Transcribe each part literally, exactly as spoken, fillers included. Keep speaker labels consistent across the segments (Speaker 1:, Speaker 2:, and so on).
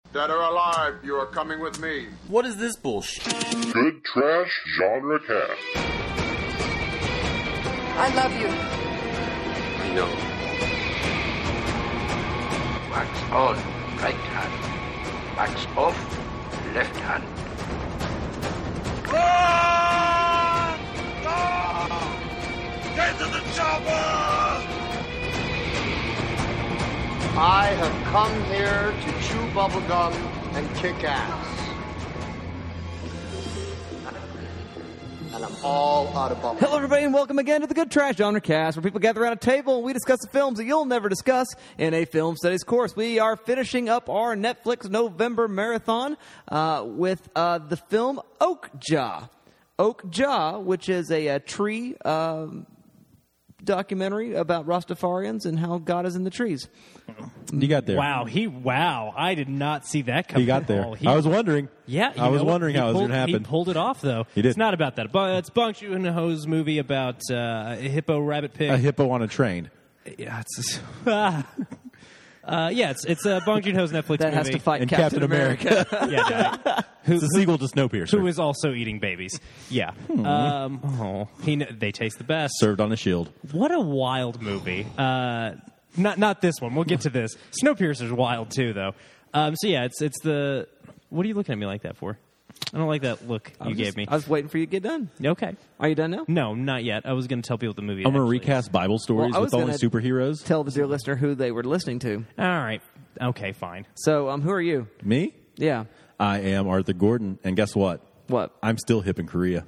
Speaker 1: Dead or alive, you are coming with me.
Speaker 2: What is this bullshit?
Speaker 3: Good Trash Genre Cast.
Speaker 4: I love you.
Speaker 2: I know.
Speaker 5: Wax on, right hand. Wax off, left hand.
Speaker 6: Run! No! Get to the chopper!
Speaker 7: I have come here to chew bubblegum and kick ass. And I'm all out of bubblegum.
Speaker 8: Hello, everybody, and welcome again to the Good Trash Genre Cast, where people gather around a table and we discuss the films that you'll never discuss in a film studies course. We are finishing up our Netflix November marathon uh, with uh, the film Okja. Okja, which is a, a tree um, documentary about Rastafarians and how God is in the trees.
Speaker 9: You got there.
Speaker 10: Wow, he wow! I did not see that coming.
Speaker 9: He got there.
Speaker 10: He,
Speaker 9: I was wondering.
Speaker 10: Yeah,
Speaker 9: I was wondering how it was
Speaker 10: pulled,
Speaker 9: going to happen.
Speaker 10: He pulled it off, though.
Speaker 9: He did.
Speaker 10: It's not about that. But it's Bong Joon-ho's movie about uh, a hippo rabbit pig.
Speaker 9: A hippo on a train.
Speaker 10: Yeah, it's uh, yeah, it's it's uh, Bong Joon-ho's Netflix
Speaker 8: that
Speaker 10: movie.
Speaker 8: has to fight
Speaker 9: and
Speaker 8: Captain,
Speaker 9: Captain America.
Speaker 8: America.
Speaker 10: yeah, yeah. Who,
Speaker 9: it's a sequel to Snowpiercer.
Speaker 10: Who is also eating babies? Yeah.
Speaker 9: Hmm.
Speaker 10: Um, oh, he they taste the best.
Speaker 9: Served on a shield.
Speaker 10: What a wild movie. Uh, not not this one. We'll get to this. Snowpiercer's wild too, though. Um, so yeah, it's it's the. What are you looking at me like that for? I don't like that look you
Speaker 8: just,
Speaker 10: gave me.
Speaker 8: I was waiting for you to get done.
Speaker 10: Okay.
Speaker 8: Are you done now?
Speaker 10: No, not yet. I was going to tell people the movie.
Speaker 9: I'm going to
Speaker 10: actually
Speaker 9: recast Bible stories
Speaker 8: Well, I was
Speaker 9: with only
Speaker 8: gonna
Speaker 9: superheroes.
Speaker 8: Tell the dear listener who they were listening to.
Speaker 10: is. All right. Okay, fine.
Speaker 8: So, um, who are you?
Speaker 9: Me?
Speaker 8: Yeah.
Speaker 9: I am Arthur Gordon, and guess what?
Speaker 8: What?
Speaker 9: I'm still hip in Korea.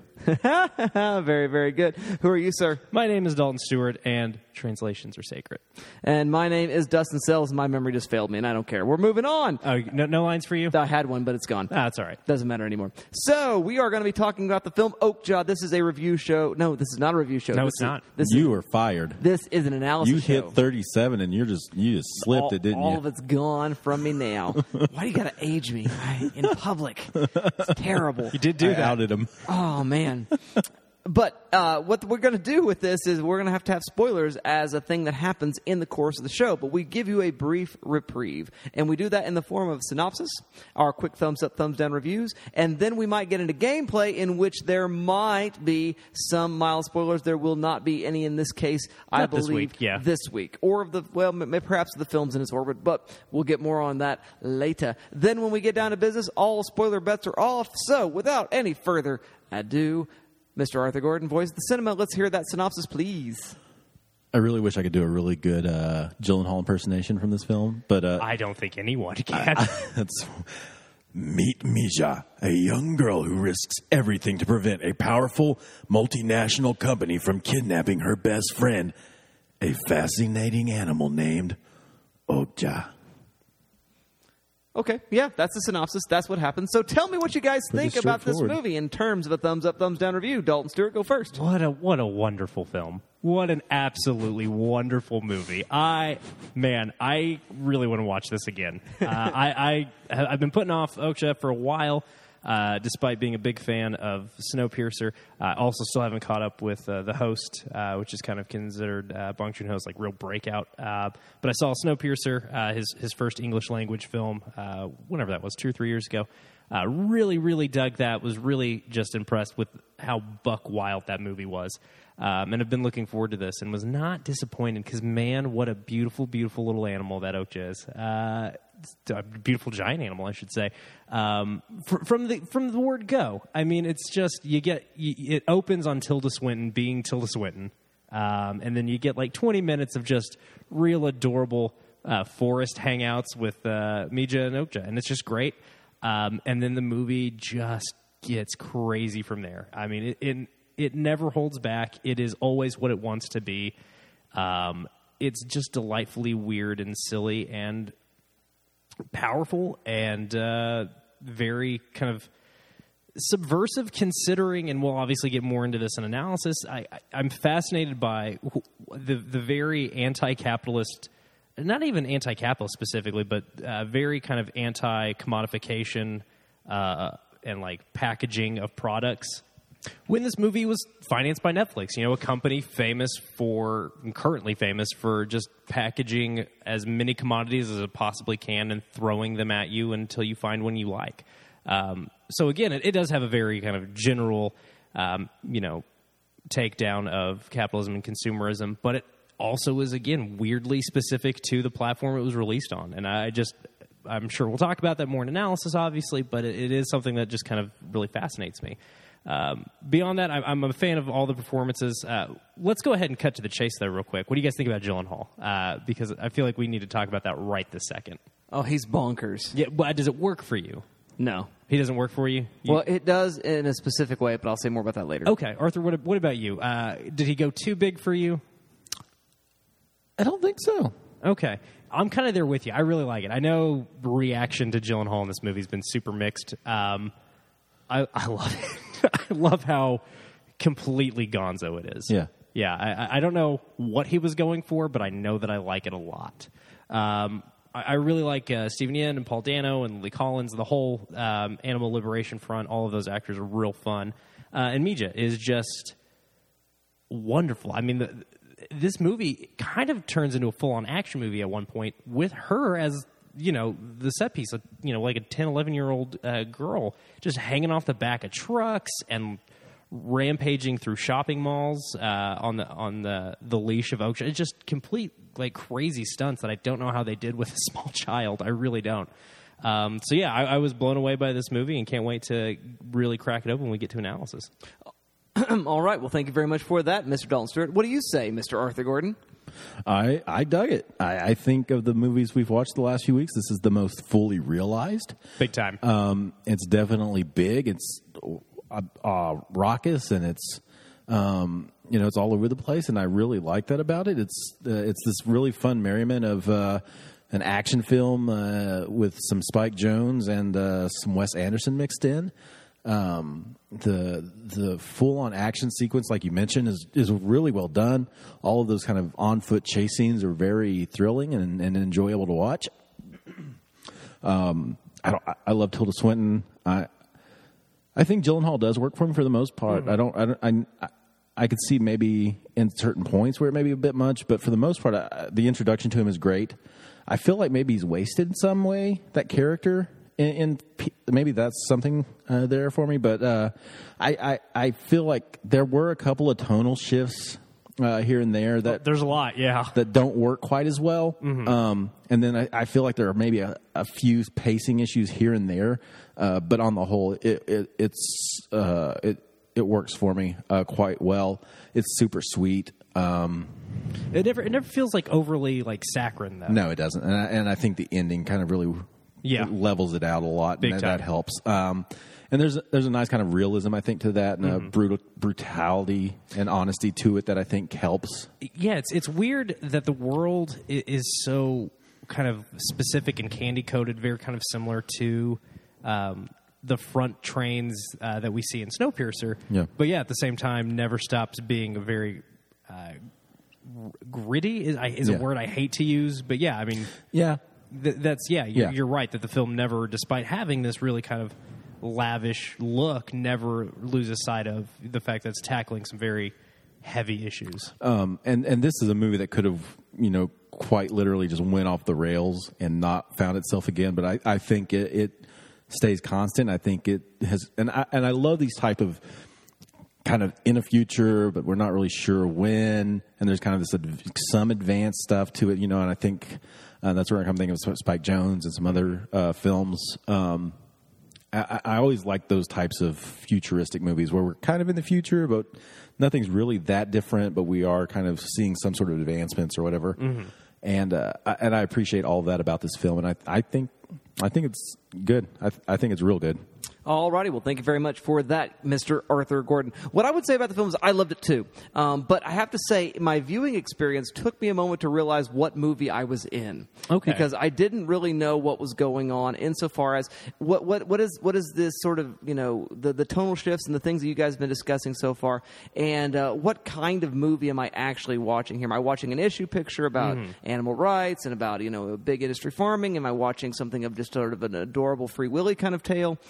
Speaker 8: Very, very good. Who are you, sir?
Speaker 10: My name is Dalton Stewart, and translations are sacred.
Speaker 8: And my name is Dustin Sells, and my memory just failed me, and I don't care. We're moving on.
Speaker 10: Oh, no, no lines for you?
Speaker 8: I had one, but it's gone.
Speaker 10: Ah, that's all right.
Speaker 8: Doesn't matter anymore. So, we are going to be talking about the film Okja. This is a review show. No, this is not a review show.
Speaker 10: No,
Speaker 8: this
Speaker 10: it's
Speaker 8: is,
Speaker 10: not.
Speaker 8: This
Speaker 9: You
Speaker 8: is,
Speaker 9: are fired.
Speaker 8: This is an analysis
Speaker 9: You
Speaker 8: show.
Speaker 9: hit thirty-seven, and you're just you just slipped
Speaker 8: all,
Speaker 9: it, didn't
Speaker 8: all
Speaker 9: you?
Speaker 8: of it's gone from me now. Why do you got to age me I, in public? It's terrible.
Speaker 10: You did do
Speaker 9: I
Speaker 10: that.
Speaker 9: outed him.
Speaker 8: Oh, man. But uh, what we're going to do with this is we're going to have to have spoilers as a thing that happens in the course of the show. But we give you a brief reprieve. And we do that in the form of synopsis, our quick thumbs up, thumbs down reviews. And then we might get into gameplay in which there might be some mild spoilers. There will not be any in this case, I
Speaker 10: Not this
Speaker 8: believe,
Speaker 10: week, yeah.
Speaker 8: this week. Or of the, well, m- perhaps the films in its orbit. But we'll get more on that later. Then when we get down to business, all spoiler bets are off. So without any further ado, Mister Arthur Gordon, voice of the cinema. Let's hear that synopsis, please.
Speaker 9: I really wish I could do a really good uh, Gyllenhaal impersonation from this film, but uh,
Speaker 10: I don't think anyone can.
Speaker 9: That's Meet Mija, a young girl who risks everything to prevent a powerful multinational company from kidnapping her best friend, a fascinating animal named Okja.
Speaker 8: Okay, yeah, that's the synopsis. That's what happens. So tell me what you guys
Speaker 9: Pretty
Speaker 8: think about this
Speaker 9: straightforward.
Speaker 8: movie in terms of a thumbs up, thumbs down review. Dalton Stewart, go first.
Speaker 10: What a what a wonderful film. What an absolutely wonderful movie. I man, I really want to watch this again. Uh, I, I I've been putting off Okja for a while, uh, despite being a big fan of Snowpiercer. I uh, also still haven't caught up with uh, The Host, uh, which is kind of considered uh, Bong Joon-ho's like real breakout. Uh, but I saw Snowpiercer, uh, his his first English language film, uh, whenever that was, two or three years ago. Uh, really, really dug that. Was really just impressed with how buck wild that movie was. Um, and have been looking forward to this and was not disappointed because, man, what a beautiful, beautiful little animal that Okja is. Uh, a beautiful giant animal, I should say. Um, fr- from the from the word go, I mean, it's just you get you, it opens on Tilda Swinton being Tilda Swinton, um, and then you get like twenty minutes of just real adorable uh, forest hangouts with uh, Mija and Okja, and it's just great. Um, and then the movie just gets crazy from there. I mean, it. it It never holds back. It is always what it wants to be. Um, it's just delightfully weird and silly and powerful and uh, very kind of subversive considering, and we'll obviously get more into this in analysis. I, I, I'm fascinated by the, the very anti-capitalist, not even anti-capitalist specifically, but uh, very kind of anti-commodification uh, and like packaging of products When this movie was financed by Netflix, you know, a company famous for, currently famous for just packaging as many commodities as it possibly can and throwing them at you until you find one you like. Um, so again, it, it does have a very kind of general, um, you know, takedown of capitalism and consumerism, but it also is, again, weirdly specific to the platform it was released on. And I just, I'm sure we'll talk about that more in analysis, obviously, but it, it is something that just kind of really fascinates me. Um, beyond that, I'm, I'm a fan of all the performances. Uh, let's go ahead and cut to the chase there real quick. What do you guys think about Gyllenhaal? Uh, because I feel like we need to talk about that right this second.
Speaker 8: Oh, he's bonkers.
Speaker 10: Yeah, but does it work for you?
Speaker 8: No.
Speaker 10: He doesn't work for you? you
Speaker 8: well, it does in a specific way, but I'll say more about that later.
Speaker 10: Okay. Arthur, what, what about you? Uh, did he go too big for you?
Speaker 9: I don't think so.
Speaker 10: Okay. I'm kind of there with you. I really like it. I know the reaction to Gyllenhaal in this movie has been super mixed. Um, I, I love it. I love how completely gonzo it is.
Speaker 9: Yeah.
Speaker 10: Yeah. I, I don't know what he was going for, but I know that I like it a lot. Um, I, I really like uh, Steven Yeun and Paul Dano and Lee Collins, the whole um, Animal Liberation Front. All of those actors are real fun. Uh, and Mija is just wonderful. I mean, the, this movie kind of turns into a full-on action movie at one point with her as, you know, the set piece, you know, like a ten, eleven-year-old uh, girl just hanging off the back of trucks and rampaging through shopping malls uh, on the on the, the leash of Oakshire. It's just complete, like, crazy stunts that I don't know how they did with a small child. I really don't. Um, so, yeah, I, I was blown away by this movie and can't wait to really crack it open when we get to analysis.
Speaker 8: All right. Well, thank you very much for that, Mister Dalton Stewart. What do you say, Mister Arthur Gordon?
Speaker 9: I I dug it. I, I think of the movies we've watched the last few weeks, this is the most fully realized.
Speaker 10: Big time.
Speaker 9: Um, it's definitely big. It's uh, uh, raucous, and it's um, you know, it's all over the place, and I really like that about it. It's uh, it's this really fun merriment of uh, an action film uh, with some Spike Jonze and uh, some Wes Anderson mixed in. Um, the the full on action sequence, like you mentioned, is is really well done. All of those kind of on foot chase scenes are very thrilling and, and enjoyable to watch. Um, I don't. I love Tilda Swinton. I I think Gyllenhaal does work for me for the most part. Mm-hmm. I don't. I don't. I, I could see maybe in certain points where it may be a bit much, but for the most part, I, the introduction to him is great. I feel like maybe he's wasted in some way, that character. And maybe that's something uh, there for me, but uh, I, I I feel like there were a couple of tonal shifts uh, here and there that
Speaker 10: there's a lot, yeah,
Speaker 9: that don't work quite as well. Mm-hmm. Um, and then I, I feel like there are maybe a, a few pacing issues here and there, uh, but on the whole, it, it it's uh, it it works for me uh, quite well. It's super sweet. Um,
Speaker 10: it never it never feels like overly like saccharine though.
Speaker 9: No, it doesn't, and I, and I think the ending kind of really.
Speaker 10: Yeah,
Speaker 9: it levels it out a lot,
Speaker 10: Big
Speaker 9: and that,
Speaker 10: time.
Speaker 9: that helps. Um, and there's there's a nice kind of realism, I think, to that, and
Speaker 10: Mm-hmm.
Speaker 9: a brutal brutality and honesty to it that I think helps.
Speaker 10: Yeah, it's it's weird that the world is so kind of specific and candy coated, very kind of similar to um, the front trains uh, that we see in Snowpiercer.
Speaker 9: Yeah.
Speaker 10: But yeah, at the same time, never stops being a very uh, gritty is, is
Speaker 9: yeah.
Speaker 10: a word I hate to use, but yeah, I mean,
Speaker 9: yeah.
Speaker 10: Th- that's yeah you're,
Speaker 9: Yeah.
Speaker 10: you're right that the film never, despite having this really kind of lavish look, never loses sight of the fact that it's tackling some very heavy issues.
Speaker 9: Um, and and this is a movie that could have, you know, quite literally just went off the rails and not found itself again. But I, I think it, it stays constant. I think it has, and I and I love these type of kind of in a future, but we're not really sure when. And there's kind of this adv- some advanced stuff to it, you know. And I think. Uh, that's where I'm thinking of Spike Jonze and some other uh, films. Um, I, I always like those types of futuristic movies where we're kind of in the future, but nothing's really that different, but we are kind of seeing some sort of advancements or whatever. Mm-hmm. And uh, I, and I appreciate all of that about this film, and I I think I think it's good. I I think it's real good.
Speaker 8: All righty. Well, thank you very much for that, Mister Arthur Gordon. What I would say about the film is I loved it too. Um, but I have to say my viewing experience took me a moment to realize what movie I was in.
Speaker 10: Okay.
Speaker 8: Because I didn't really know what was going on insofar as what what what is what is this sort of, you know, the, the tonal shifts and the things that you guys have been discussing so far. And uh, what kind of movie am I actually watching here? Am I watching an issue picture about mm-hmm. animal rights and about, you know, big industry farming? Am I watching something of just sort of an adorable Free Willy kind of tale? Am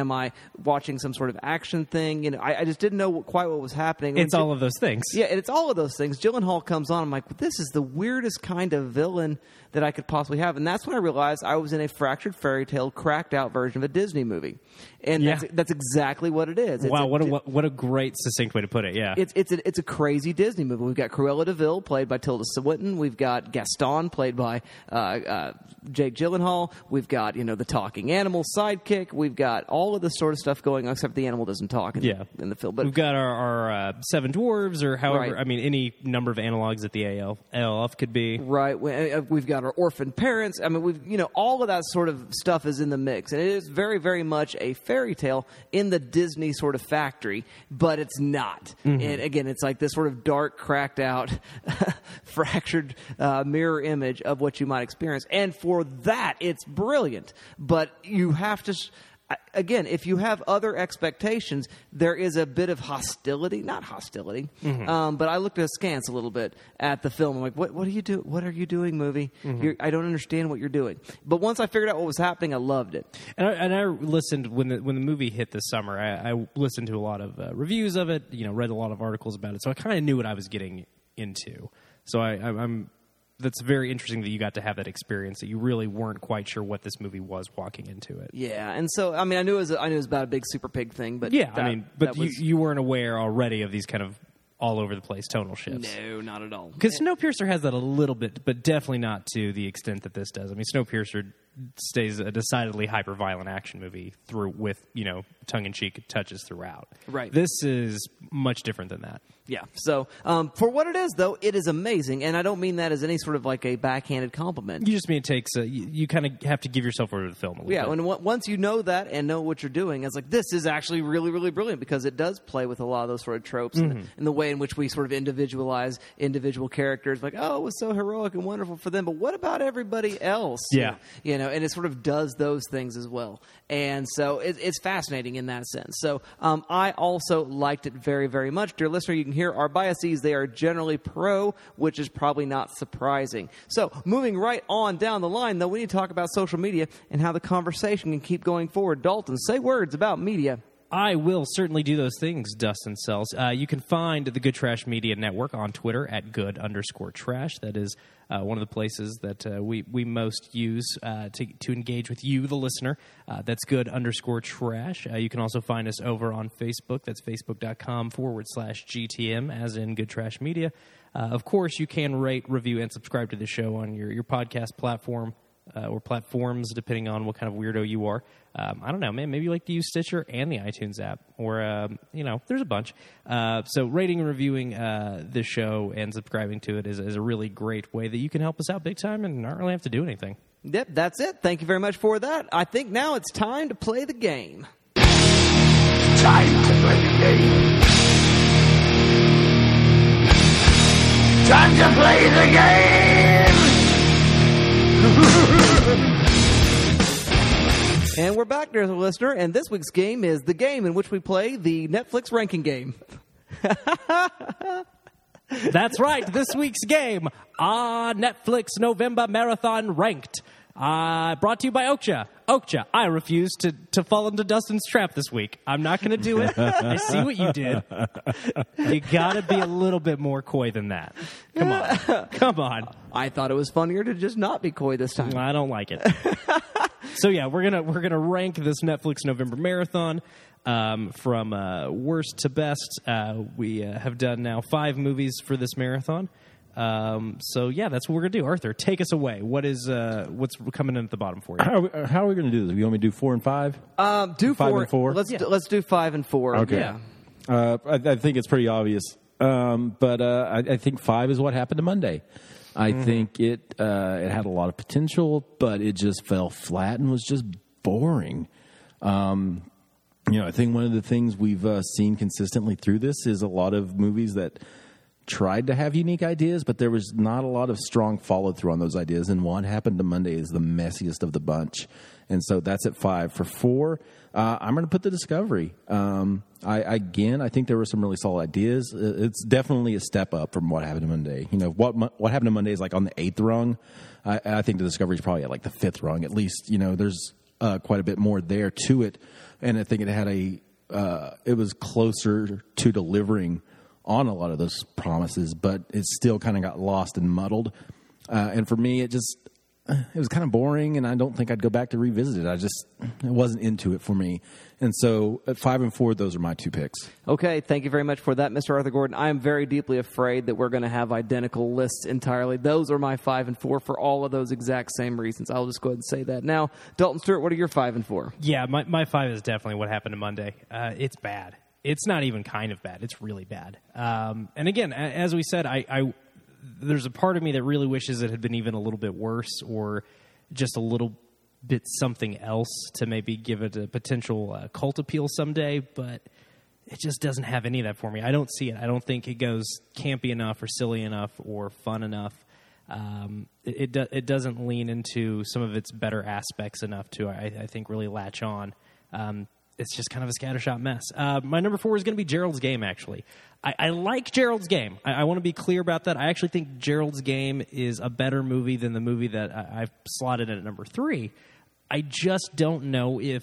Speaker 8: Am I watching some sort of action thing? You know, I, I just didn't know what, quite what was happening. When
Speaker 10: It's all of those things.
Speaker 8: Yeah, and it's all of those things. Gyllenhaal comes on. I'm like, this is the weirdest kind of villain that I could possibly have. And that's when I realized I was in a fractured fairy tale, cracked out version of a Disney movie. And
Speaker 10: Yeah.
Speaker 8: that's, that's exactly what it is. It's
Speaker 10: Wow,
Speaker 8: a,
Speaker 10: what a what, what a great succinct way to put it. Yeah.
Speaker 8: It's it's a, it's a crazy Disney movie. We've got Cruella de Vil, played by Tilda Swinton. We've got Gaston, played by uh, uh, Jake Gyllenhaal. We've got, you know, the talking animal sidekick. We've got all of this sort of stuff going on, except the animal doesn't talk in,
Speaker 10: Yeah.
Speaker 8: the, in the film. But
Speaker 10: We've got our, our uh, Seven Dwarves, or however,
Speaker 8: Right.
Speaker 10: I mean, any number of analogs that the A L F could be.
Speaker 8: Right, we- uh, we've got our orphan parents. I mean, we've you know all of that sort of stuff is in the mix, and it is very, very much a fairy tale in the Disney sort of factory, but it's not.
Speaker 10: Mm-hmm.
Speaker 8: And again, it's like this sort of dark, cracked out, fractured uh, mirror image of what you might experience, and for that, it's brilliant. But you have to. s- I- Again, if you have other expectations, there is a bit of hostility. Not hostility,
Speaker 10: Mm-hmm.
Speaker 8: um, but I looked askance a little bit at the film. I'm like, "What? What are you do? What are you doing, movie?
Speaker 10: Mm-hmm.
Speaker 8: You're, I don't understand what you're doing." But once I figured out what was happening, I loved it.
Speaker 10: And I, and I listened when the when the movie hit this summer. I, I listened to a lot of uh, reviews of it. You know, read a lot of articles about it. So I kind of knew what I was getting into. So I, I, I'm. That's very interesting that you got to have that experience. That you really weren't quite sure what this movie was walking into it.
Speaker 8: Yeah, and so I mean, I knew it was I knew it was about a big super pig thing, but
Speaker 10: Yeah,
Speaker 8: that-
Speaker 10: I mean, but
Speaker 8: that
Speaker 10: you,
Speaker 8: was,
Speaker 10: you weren't aware already of these kind of all over the place tonal shifts.
Speaker 8: no, not at all.
Speaker 10: Because Snowpiercer has that a little bit, but definitely not to the extent that this does. I mean, Snowpiercer stays a decidedly hyper-violent action movie through with, you know, tongue-in-cheek touches throughout.
Speaker 8: Right.
Speaker 10: This is much different than that.
Speaker 8: Yeah. So um, for what it is, though, it is amazing, and I don't mean that as any sort of like a backhanded compliment.
Speaker 10: You just mean it takes a, you, you kind of have to give yourself over to the film a little
Speaker 8: Yeah,
Speaker 10: bit.
Speaker 8: and w- once you know that and know what you're doing, it's like, this is actually really, really brilliant because it does play with a lot of those sort of tropes
Speaker 10: Mm-hmm.
Speaker 8: and, and the way in which we sort of individualize individual characters. Like, oh, it was so heroic and wonderful for them, but what about everybody else?
Speaker 10: Yeah.
Speaker 8: You know, and it sort of does those things as well. And so it, it's fascinating in that sense. So um, I also liked it very, very much. Dear listener, you can hear our biases. They are generally pro, which is probably not surprising. So moving right on down the line, though, we need to talk about social media and how the conversation can keep going forward. Dalton, say words about media.
Speaker 10: I will certainly do those things, Dustin Sells. Uh, you can find the Good Trash Media Network on Twitter at good underscore trash. That is uh, one of the places that uh, we, we most use uh, to, to engage with you, the listener. Uh, that's good underscore trash. Uh, you can also find us over on Facebook. That's facebook.com forward slash GTM, as in Good Trash Media. Uh, of course, you can rate, review, and subscribe to the show on your, your podcast platform. Uh, or platforms, depending on what kind of weirdo you are. Um, I don't know, man. Maybe you like to use Stitcher and the iTunes app, or um, you know, there's a bunch. Uh, so rating and reviewing uh, the show and subscribing to it is, is a really great way that you can help us out big time and not really have to do anything.
Speaker 8: Yep, that's it. Thank you very much for that. I think now it's time to play the game.
Speaker 5: Time to play the game. Time to play the game.
Speaker 8: And we're back, dear listener, and this week's game is the game in which we play the Netflix ranking game.
Speaker 10: That's right. This week's game, ah, Netflix November Marathon Ranked. Uh, brought to you by Okja. Okja, I refuse to, to fall into Dustin's trap this week. I'm not going to do it. I see what you did. You got to be a little bit more coy than that. Come on. Come on.
Speaker 8: I thought it was funnier to just not be coy this time.
Speaker 10: I don't like it. So yeah, we're gonna we're gonna rank this Netflix November Marathon um, from uh, worst to best. Uh, we uh, have done now five movies for this marathon. Um, so yeah, that's what we're gonna do. Arthur, take us away. What is uh, what's coming in at the bottom for you?
Speaker 9: How are we, how are we going to do this? You want me to do four and five?
Speaker 8: Um, do
Speaker 9: Five
Speaker 8: four
Speaker 9: and four?
Speaker 8: Let's
Speaker 10: Yeah.
Speaker 8: do, let's do five and four.
Speaker 9: Okay.
Speaker 8: Yeah.
Speaker 9: Uh, I, I think it's pretty obvious. Um, but uh, I, I think five is what happened to Monday. I
Speaker 8: Mm-hmm.
Speaker 9: think it uh, it had a lot of potential, but it just fell flat and was just boring. Um, you know, I think one of the things we've uh, seen consistently through this is a lot of movies that tried to have unique ideas, but there was not a lot of strong follow through on those ideas. And what happened to Monday is the messiest of the bunch. And so that's at five. For four, uh, I'm going to put The Discovery. Um, I, again, I think there were some really solid ideas. It's definitely a step up from what happened to Monday. You know, what what happened to Monday is like on the eighth rung. I, I think The Discovery is probably at like the fifth rung. At least, you know, there's uh, quite a bit more there to it, and I think it had a uh, it was closer to delivering on a lot of those promises, but it still kind of got lost and muddled. Uh, and for me, it just it was kind of boring, and I don't think I'd go back to revisit it. I just it wasn't into it for me. And so at five and four, those are my two picks.
Speaker 8: Okay, thank you very much for that, Mister Arthur Gordon. I am very deeply afraid that we're going to have identical lists entirely. Those are my five and four for all of those exact same reasons. I'll just go ahead and say that. Now, Dalton Stewart, what are your five and four?
Speaker 10: Yeah, my, my five is definitely What Happened to Monday. Uh, it's bad. It's not even kind of bad. It's really bad. Um, and again, as we said, I, I there's a part of me that really wishes it had been even a little bit worse or just a little bit something else to maybe give it a potential uh, cult appeal someday, but it just doesn't have any of that for me. I don't see it. I don't think it goes campy enough or silly enough or fun enough. Um, it it, do, it doesn't lean into some of its better aspects enough to, I, I think, really latch on. Um, it's just kind of a scattershot mess. Uh, my number four is going to be Gerald's Game, actually. I, I like Gerald's Game. I, I want to be clear about that. I actually think Gerald's Game is a better movie than the movie that I, I've slotted in at number three. I just don't know if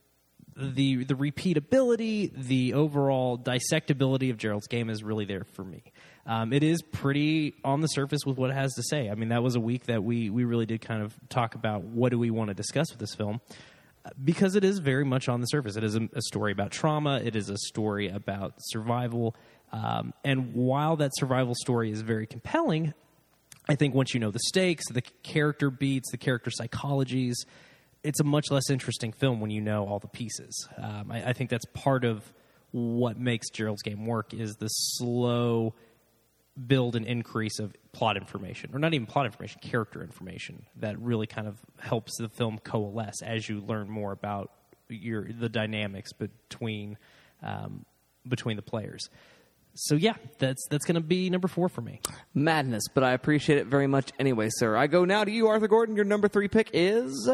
Speaker 10: the the repeatability, the overall dissectability of Gerald's Game is really there for me. Um, it is pretty on the surface with what it has to say. I mean, that was a week that we, we really did kind of talk about what do we want to discuss with this film. Because it is very much on the surface. It is a, a story about trauma. It is a story about survival. Um, and while that survival story is very compelling, I think once you know the stakes, the character beats, the character psychologies, it's a much less interesting film when you know all the pieces. Um, I, I think that's part of what makes Gerald's Game work is the slow build and increase of plot information, or not even plot information, character information that really kind of helps the film coalesce as you learn more about your the dynamics between um, between the players. So yeah, that's that's going to be number four for me.
Speaker 8: Madness, but I appreciate it very much anyway, sir. I go now to you, Arthur Gordon. Your number three pick is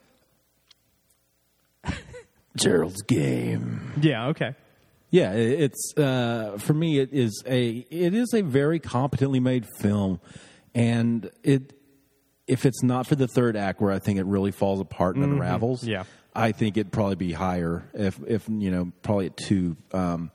Speaker 9: Gerald's Game.
Speaker 10: Yeah. Okay.
Speaker 9: Yeah, it's uh, for me. It is a it is a very competently made film, and it if it's not for the third act where I think it really falls apart and
Speaker 10: Mm-hmm.
Speaker 9: unravels,
Speaker 10: Yeah.
Speaker 9: I think it'd probably be higher. If if you know, probably at two. Um,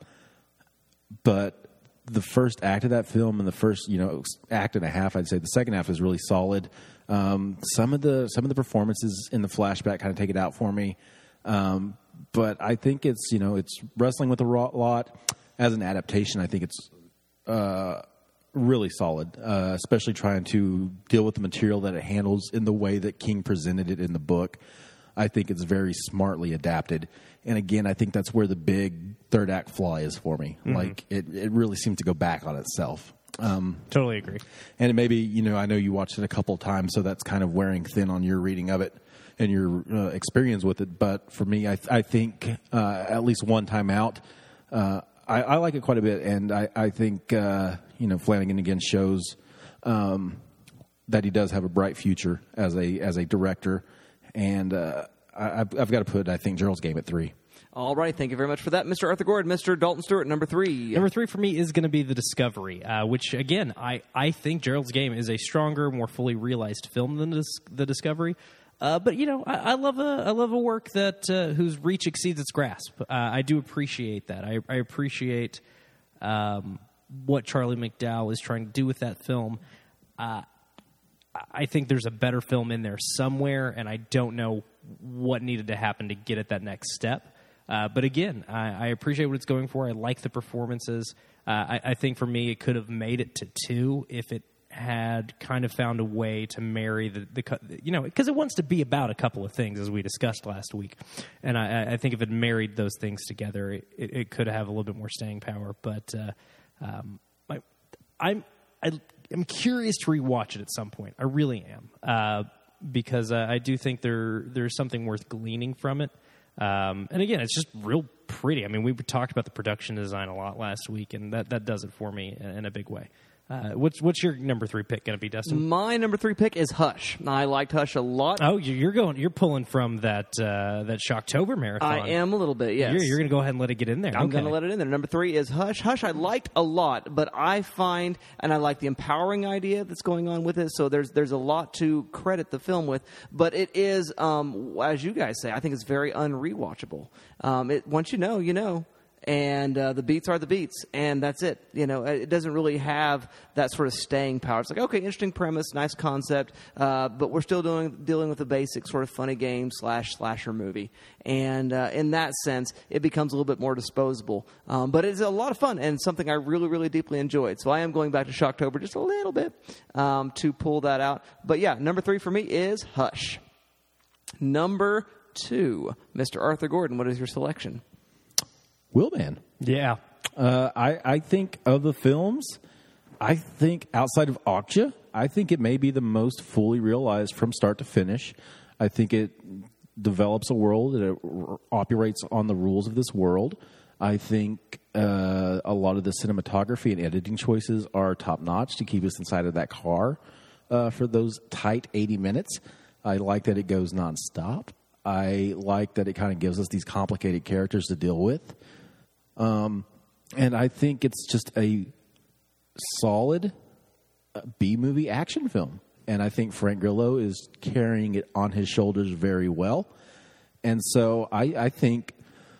Speaker 9: but the first act of that film and the first you know act and a half, I'd say the second half is really solid. Um, some of the some of the performances in the flashback kind of take it out for me. Um, But I think it's, you know, it's wrestling with a lot. As an adaptation, I think it's uh, really solid, uh, especially trying to deal with the material that it handles in the way that King presented it in the book. I think it's very smartly adapted. And again, I think that's where the big third act flaw is for me. Mm-hmm. Like, it, it really seems to go back on itself. Um,
Speaker 10: totally agree.
Speaker 9: And it maybe, you know, I know you watched it a couple of times, so that's kind of wearing thin on your reading of it and your uh, experience with it. But for me, I, I think uh, at least one time out, uh, I, I like it quite a bit. And I, I think, uh, you know, Flanagan again shows um, that he does have a bright future as a as a director. And uh, I, I've, I've got to put, I think, Gerald's Game at three.
Speaker 8: All right, thank you very much for that, Mister Arthur Gordon. Mister Dalton Stewart, number three.
Speaker 10: Number three for me is going to be The Discovery, uh, which, again, I, I think Gerald's Game is a stronger, more fully realized film than The, the Discovery. Uh, but, you know, I, I love a I love a work that uh, whose reach exceeds its grasp. Uh, I do appreciate that. I, I appreciate um, what Charlie McDowell is trying to do with that film. Uh, I think there's a better film in there somewhere, and I don't know what needed to happen to get it that next step. Uh, but again, I, I appreciate what it's going for. I like the performances. Uh, I, I think for me, it could have made it to two if it had kind of found a way to marry the, the you know, because it wants to be about a couple of things, as we discussed last week. And I, I think if it married those things together, it, it, it could have a little bit more staying power. But uh, um, I, I'm I, I'm curious to rewatch it at some point. I really am, uh, because uh, I do think there there's something worth gleaning from it. Um, and again, it's just real pretty. I mean, we talked about the production design a lot last week, and that, that does it for me in, in a big way. Uh, what's what's your number three pick going to be, Dustin?
Speaker 8: My number three pick is Hush. I liked Hush a lot.
Speaker 10: Oh, you- you're going. You're pulling from that uh, that Shocktober marathon.
Speaker 8: I am a little bit, yes.
Speaker 10: You're, you're going to go ahead and let it get in there.
Speaker 8: I'm
Speaker 10: Okay.
Speaker 8: going to let it in there. Number three is Hush. Hush I liked a lot, but I find, and I like the empowering idea that's going on with it, so there's there's a lot to credit the film with, but it is, um, as you guys say, I think it's very unrewatchable. Um, it, once you know, you know. And uh, the beats are the beats, and that's it. You know, it doesn't really have that sort of staying power. It's like, okay, interesting premise, nice concept, uh, but we're still doing dealing with the basic sort of funny game slash slasher movie. And uh, in that sense, it becomes a little bit more disposable. Um, but it's a lot of fun and something I really, really deeply enjoyed. So I am going back to Shocktober just a little bit um, to pull that out. But yeah, number three for me is Hush. Number two, Mister Arthur Gordon, what is your selection?
Speaker 9: Wheelman.
Speaker 10: Yeah.
Speaker 9: Uh, I, I think of the films, I think outside of Okja, I think it may be the most fully realized from start to finish. I think it develops a world that it operates on the rules of this world. I think uh, a lot of the cinematography and editing choices are top notch to keep us inside of that car uh, for those tight eighty minutes. I like that it goes nonstop. I like that it kind of gives us these complicated characters to deal with. Um, and I think it's just a solid B-movie action film. And I think Frank Grillo is carrying it on his shoulders very well. And so I, I think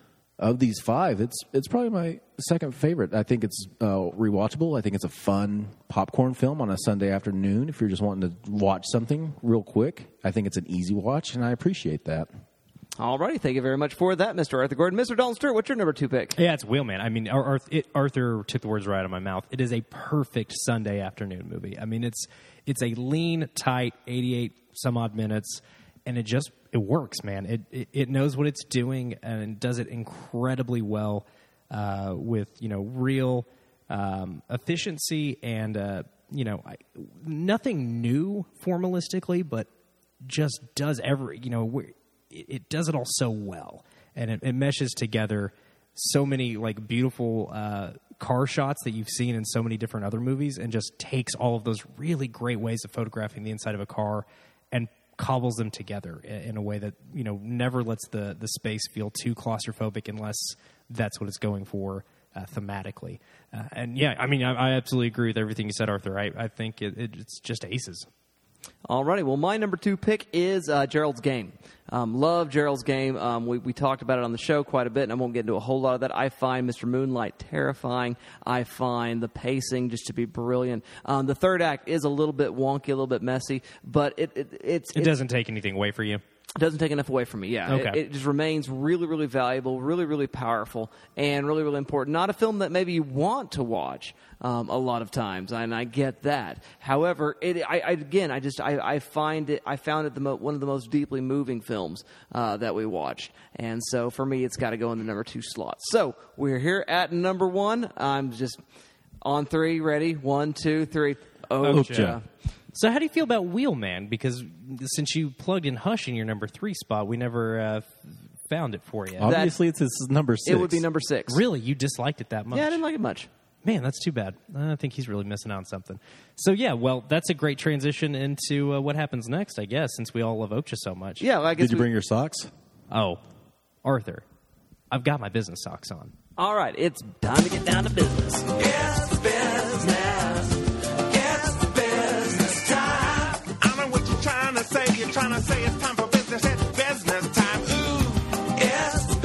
Speaker 9: of these five, it's it's probably my second favorite. I think it's uh, rewatchable. I think it's a fun popcorn film on a Sunday afternoon if you're just wanting to watch something real quick. I think it's an easy watch, and I appreciate that.
Speaker 8: All righty. Thank you very much for that, Mister Arthur Gordon. Mister Dalton Stewart, what's your number two pick?
Speaker 10: Yeah, it's Wheelman. I mean, Ar- Ar- it, Arthur took the words right out of my mouth. It is a perfect Sunday afternoon movie. I mean, it's it's a lean, tight, eighty-eight some odd minutes, and it just it works, man. It it, it knows what it's doing and does it incredibly well uh, with you know real um, efficiency and uh, you know I, nothing new formalistically, but just does every you know. We're, it does it all so well, and it, it meshes together so many like beautiful uh, car shots that you've seen in so many different other movies, and just takes all of those really great ways of photographing the inside of a car and cobbles them together in, in a way that you know never lets the the space feel too claustrophobic unless that's what it's going for uh, thematically. Uh, and yeah, I mean, I, I absolutely agree with everything you said, Arthur. I, I think it, it, it's just aces.
Speaker 8: All righty. Well, my number two pick is uh, Gerald's Game. Um, love Gerald's Game. Um, we, we talked about it on the show quite a bit, and I won't get into a whole lot of that. I find Mister Moonlight terrifying. I find the pacing just to be brilliant. Um, the third act is a little bit wonky, a little bit messy, but it, it it's
Speaker 10: It
Speaker 8: it's,
Speaker 10: doesn't take anything away for you.
Speaker 8: It doesn't take enough away from me, yeah.
Speaker 10: Okay.
Speaker 8: It, it just remains really, really valuable, really, really powerful, and really, really important. Not a film that maybe you want to watch um, a lot of times, and I get that. However, it, I, I, again, I just I, I find it I found it the mo- one of the most deeply moving films uh, that we watched, and so for me, it's got to go in the number two slot. So we're here at number one. I'm just on three, ready? One, two, three. Okja.
Speaker 10: So how do you feel about Wheelman? Because since you plugged in Hush in your number three spot, we never uh, found it for you.
Speaker 9: Obviously, it's his number six.
Speaker 8: It would be number six.
Speaker 10: Really? You disliked it that much?
Speaker 8: Yeah, I didn't like it much.
Speaker 10: Man, that's too bad. I think he's really missing out on something. So, yeah, well, that's a great transition into uh, what happens next, I guess, since we all love Okja so much.
Speaker 8: Yeah, well, I guess
Speaker 9: Did you
Speaker 8: we-
Speaker 9: bring your socks?
Speaker 10: Oh, Arthur, I've got my business socks on.
Speaker 8: All right, it's time to get down to business.
Speaker 6: It's business. It's business time. I know what you're trying to say. You're trying to say it's time for business. It's business time. Ooh, it's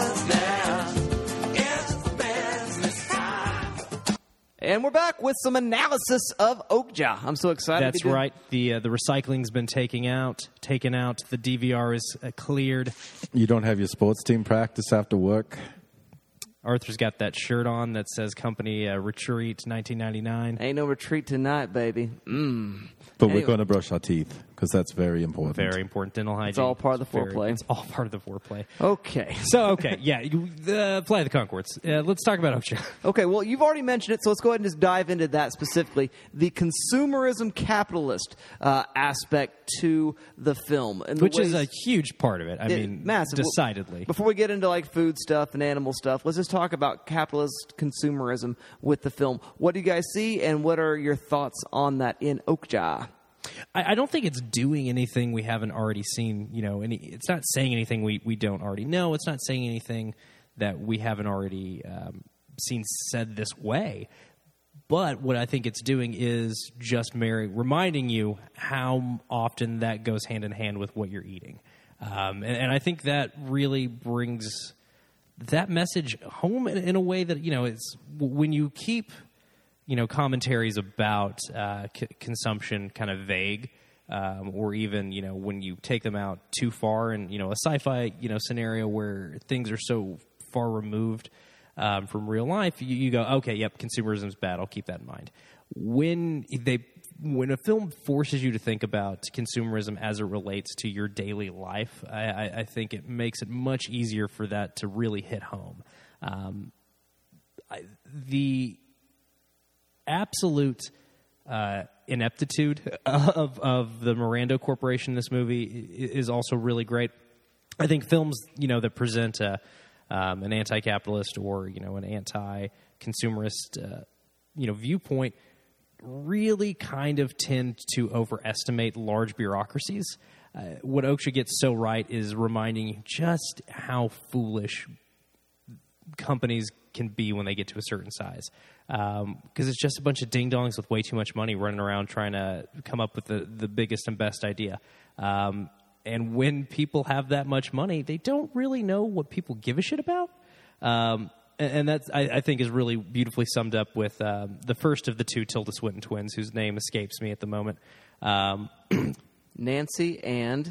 Speaker 6: business. It's business time.
Speaker 8: And we're back with some analysis of Okja. I'm so excited.
Speaker 10: That's
Speaker 8: to be doing-
Speaker 10: right. The uh, the recycling's been taken out, taken out. The D V R is uh, cleared.
Speaker 9: You don't have your sports team practice after work?
Speaker 10: Arthur's got that shirt on that says Company uh, Retreat nineteen ninety-nine.
Speaker 8: Ain't no retreat tonight, baby. Mmm.
Speaker 9: But
Speaker 8: Anyway.
Speaker 9: we're going to brush our teeth. because that's very important.
Speaker 10: Very important dental hygiene.
Speaker 8: It's all part of the
Speaker 10: Very-
Speaker 8: foreplay.
Speaker 10: It's all part of the foreplay.
Speaker 8: Okay.
Speaker 10: So, okay, yeah, you, the Flight of the Conchords. Uh, let's talk about Oksha.
Speaker 8: Okay, well, you've already mentioned it, so let's go ahead and just dive into that specifically. The consumerism capitalist uh, aspect to the film. And the
Speaker 10: Which is
Speaker 8: ways-
Speaker 10: a huge part of it. I
Speaker 8: It-
Speaker 10: mean,
Speaker 8: massive.
Speaker 10: decidedly.
Speaker 8: Before we get into like food stuff and animal stuff, let's just talk about capitalist consumerism with the film. What do you guys see, and what are your thoughts on that in Okja?
Speaker 10: I, I don't think it's doing anything we haven't already seen. You know, any, it's not saying anything we, we don't already know. It's not saying anything that we haven't already um, seen said this way. But what I think it's doing is just Mary reminding you how often that goes hand in hand with what you're eating. Um, and, and I think that really brings that message home in, in a way that, you know, it's when you keep, you know, commentaries about uh, c- consumption kind of vague, um, or even, you know, when you take them out too far and, you know, a sci-fi, you know, scenario where things are so far removed um, from real life, you, you go, okay, yep, consumerism is bad. I'll keep that in mind. When they, when a film forces you to think about consumerism as it relates to your daily life, I, I, I think it makes it much easier for that to really hit home. Um, I, the absolute uh, ineptitude of of the Miranda Corporation in this movie is also really great. I think films, you know, that present a, um, an anti-capitalist or, you know, an anti-consumerist, uh, you know, viewpoint really kind of tend to overestimate large bureaucracies. Uh, what Oksha gets so right is reminding you just how foolish companies can be when they get to a certain size. Because um, it's just a bunch of ding-dongs with way too much money running around trying to come up with the, the biggest and best idea. Um, and when people have that much money, they don't really know what people give a shit about. Um, and, and that's, I, I think, is really beautifully summed up with um, the first of the two Tilda Swinton twins, whose name escapes me at the moment. Um,
Speaker 8: Nancy and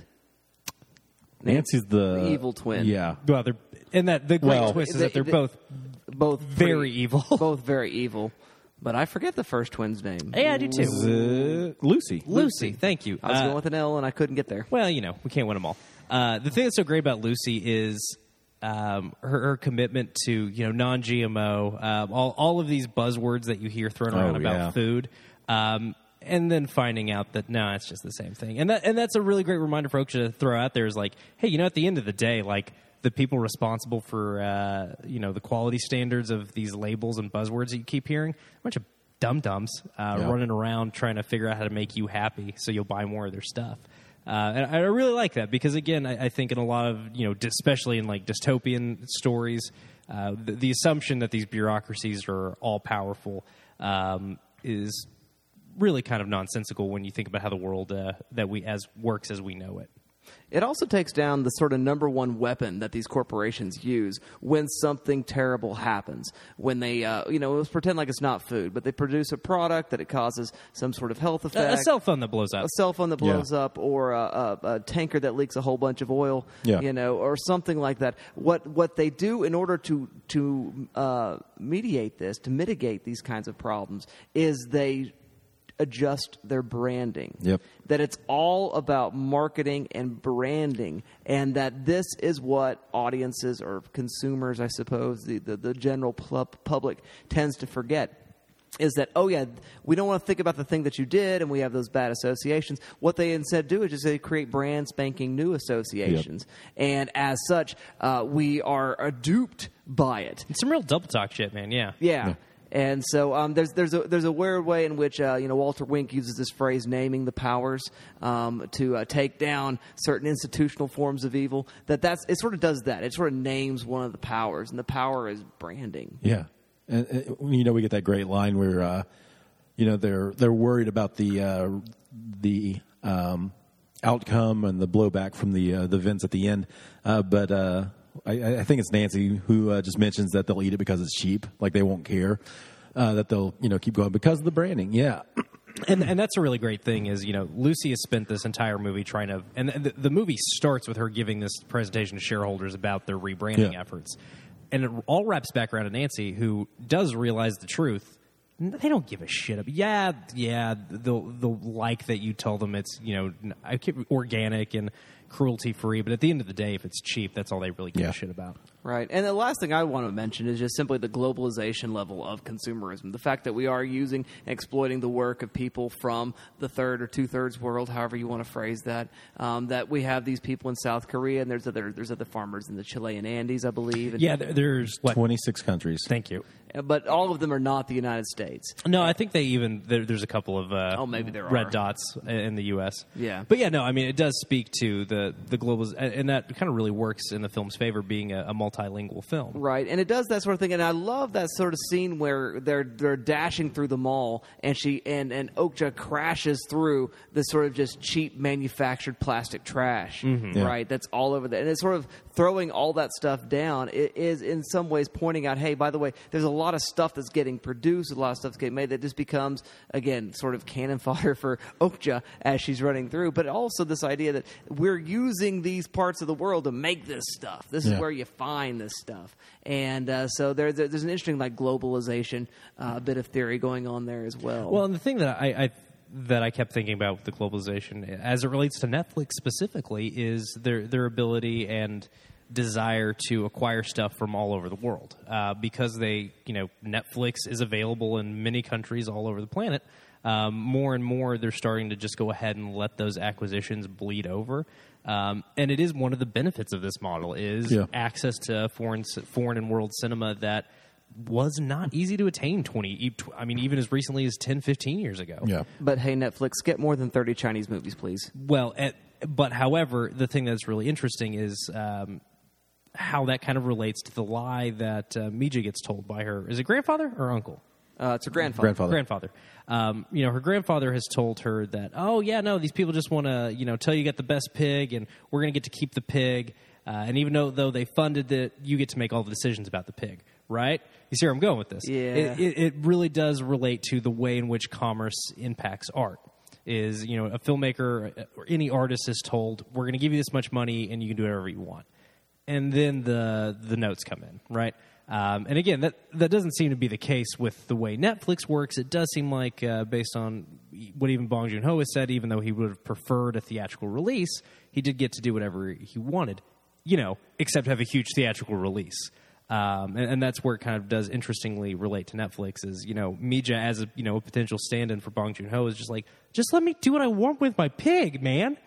Speaker 9: Nancy's the,
Speaker 8: the evil twin.
Speaker 9: Yeah.
Speaker 10: well, they're, and that the great
Speaker 9: Well,
Speaker 10: twist is
Speaker 8: they-
Speaker 10: that they're
Speaker 8: they-
Speaker 10: both
Speaker 8: both
Speaker 10: very
Speaker 8: pretty-
Speaker 10: evil.
Speaker 8: both very evil. But I forget the first twin's name.
Speaker 10: Yeah, I do too.
Speaker 9: Is it Lucy?
Speaker 10: Lucy, thank you.
Speaker 8: I was
Speaker 10: Uh,
Speaker 8: going with an L, and I couldn't get there.
Speaker 10: Well, you know, we can't win them all. Uh, the thing that's so great about Lucy is um, her, her commitment to, you know, non-G M O, um, all, all of these buzzwords that you hear thrown around
Speaker 9: Oh,
Speaker 10: about
Speaker 9: yeah.
Speaker 10: food, um, and then finding out that, no, it's just the same thing. And that and that's a really great reminder for Oksha to throw out there is like, hey, you know, at the end of the day, like, the people responsible for, uh, you know, the quality standards of these labels and buzzwords that you keep hearing, a bunch of dum-dums uh,
Speaker 9: Yeah.
Speaker 10: running around trying to figure out how to make you happy so you'll buy more of their stuff. Uh, and I really like that because, again, I, I think in a lot of, you know, especially in like dystopian stories, uh, the, the assumption that these bureaucracies are all powerful um, is really kind of nonsensical when you think about how the world uh, that we as works as we know it.
Speaker 8: It also takes down the sort of number one weapon that these corporations use when something terrible happens. When they, uh, you know, let's pretend like it's not food, but they produce a product that it causes some sort of health
Speaker 10: A,
Speaker 8: effect.
Speaker 10: a cell phone that blows up.
Speaker 8: A cell phone that blows up, or a, a, a tanker that leaks a whole bunch of oil,
Speaker 9: Yeah.
Speaker 8: you know, or something like that. What what they do in order to to uh, mediate this, to mitigate these kinds of problems, is they adjust their branding.
Speaker 9: Yep.
Speaker 8: That it's all about marketing and branding, and that this is what audiences or consumers, I suppose, the, the, the general pub- public tends to forget. Is that, oh yeah, we don't want to think about the thing that you did, and we have those bad associations. What they instead do is just they create brand spanking new associations. And as such, uh, we are uh, duped by it.
Speaker 10: It's some real double talk shit, man. Yeah.
Speaker 8: Yeah. And so um, there's there's a there's a weird way in which uh, you know Walter Wink uses this phrase "naming the powers" um, to uh, take down certain institutional forms of evil. That that's it sort of does that. It sort of names one of the powers, and the power is branding.
Speaker 9: Yeah, and, and you know we get that great line where uh, you know they're they're worried about the uh, the um, outcome and the blowback from the uh, the events at the end, uh, but. Uh, I, I think it's Nancy who uh, just mentions that they'll eat it because it's cheap, like they won't care, uh, that they'll you know keep going because of the branding. Yeah,
Speaker 10: And and that's a really great thing is, you know, Lucy has spent this entire movie trying to, and the, the movie starts with her giving this presentation to shareholders about their rebranding
Speaker 9: Yeah.
Speaker 10: efforts. And it all wraps back around to Nancy, who does realize the truth They don't give a shit. Yeah, yeah, they'll, they'll like that you tell them it's, you know, I keep organic and cruelty-free, but at the end of the day, if it's cheap, that's all they really give
Speaker 9: Yeah.
Speaker 10: a shit about.
Speaker 8: Right. And the last thing I want to mention is just simply the globalization level of consumerism. The fact that we are using and exploiting the work of people from the third or two-thirds world, however you want to phrase that, um, that we have these people in South Korea, and there's other there's other farmers in the Chilean Andes, I believe. And,
Speaker 10: Yeah, there- there's what?
Speaker 9: twenty-six countries.
Speaker 10: Thank you.
Speaker 8: but all of them are not the United States.
Speaker 10: No, I think they even there, there's a couple of uh,
Speaker 8: Oh, maybe there
Speaker 10: red
Speaker 8: are.
Speaker 10: dots in the U S.
Speaker 8: Yeah.
Speaker 10: but yeah, no, I mean it does speak to the the global, and that kind of really works in the film's favor, being a, a multilingual film.
Speaker 8: Right, and it does that sort of thing, and I love that sort of scene where they're they're dashing through the mall, and she and and Okja crashes through this sort of just cheap manufactured plastic trash,
Speaker 10: Mm-hmm.
Speaker 9: Yeah.
Speaker 8: right? That's all over there, and it's sort of throwing all that stuff down. It is in some ways pointing out, hey, by the way, there's a lot of stuff that's getting produced, a lot of stuff that's getting made that just becomes again sort of cannon fodder for Okja as she's running through, but also this idea that we're using these parts of the world to make this stuff. This is
Speaker 9: Yeah.
Speaker 8: where you find this stuff. And uh, so there, there, there's an interesting like globalization uh, bit of theory going on there as well.
Speaker 10: Well, and the thing that I, I that I kept thinking about with the globalization, as it relates to Netflix specifically, is their their ability and desire to acquire stuff from all over the world, uh, because they, you know, Netflix is available in many countries all over the planet. Um, more and more, they're starting to just go ahead and let those acquisitions bleed over. Um, and it is one of the benefits of this model is
Speaker 9: Yeah.
Speaker 10: access to foreign foreign and world cinema that was not easy to attain twenty I mean even as recently as ten, fifteen years ago.
Speaker 9: Yeah.
Speaker 8: but hey, Netflix, get more than thirty Chinese movies, please.
Speaker 10: Well, at, but however, the thing that's really interesting is um, how that kind of relates to the lie that uh, Mija gets told by her. Is it grandfather or uncle?
Speaker 8: Uh, it's her grandfather.
Speaker 9: Grandfather.
Speaker 10: Grandfather. Um, you know, her grandfather has told her that, oh, yeah, no, these people just want to, you know, tell you you got the best pig and we're going to get to keep the pig. Uh, and even though, though they funded it, you get to make all the decisions about the pig, right? You see where I'm going with this?
Speaker 8: Yeah.
Speaker 10: It, it, it really does relate to the way in which commerce impacts art. Is, you know, a filmmaker or any artist is told, we're going to give you this much money and you can do whatever you want. And then the the notes come in, right? Um, and again, that that doesn't seem to be the case with the way Netflix works. It does seem like, uh, based on what even Bong Joon-ho has said, even though he would have preferred a theatrical release, he did get to do whatever he wanted, you know, except have a huge theatrical release. Um, and, and that's where it kind of does interestingly relate to Netflix is, you know, Mija as a, you know, a potential stand-in for Bong Joon-ho is just like, just let me do what I want with my pig, man.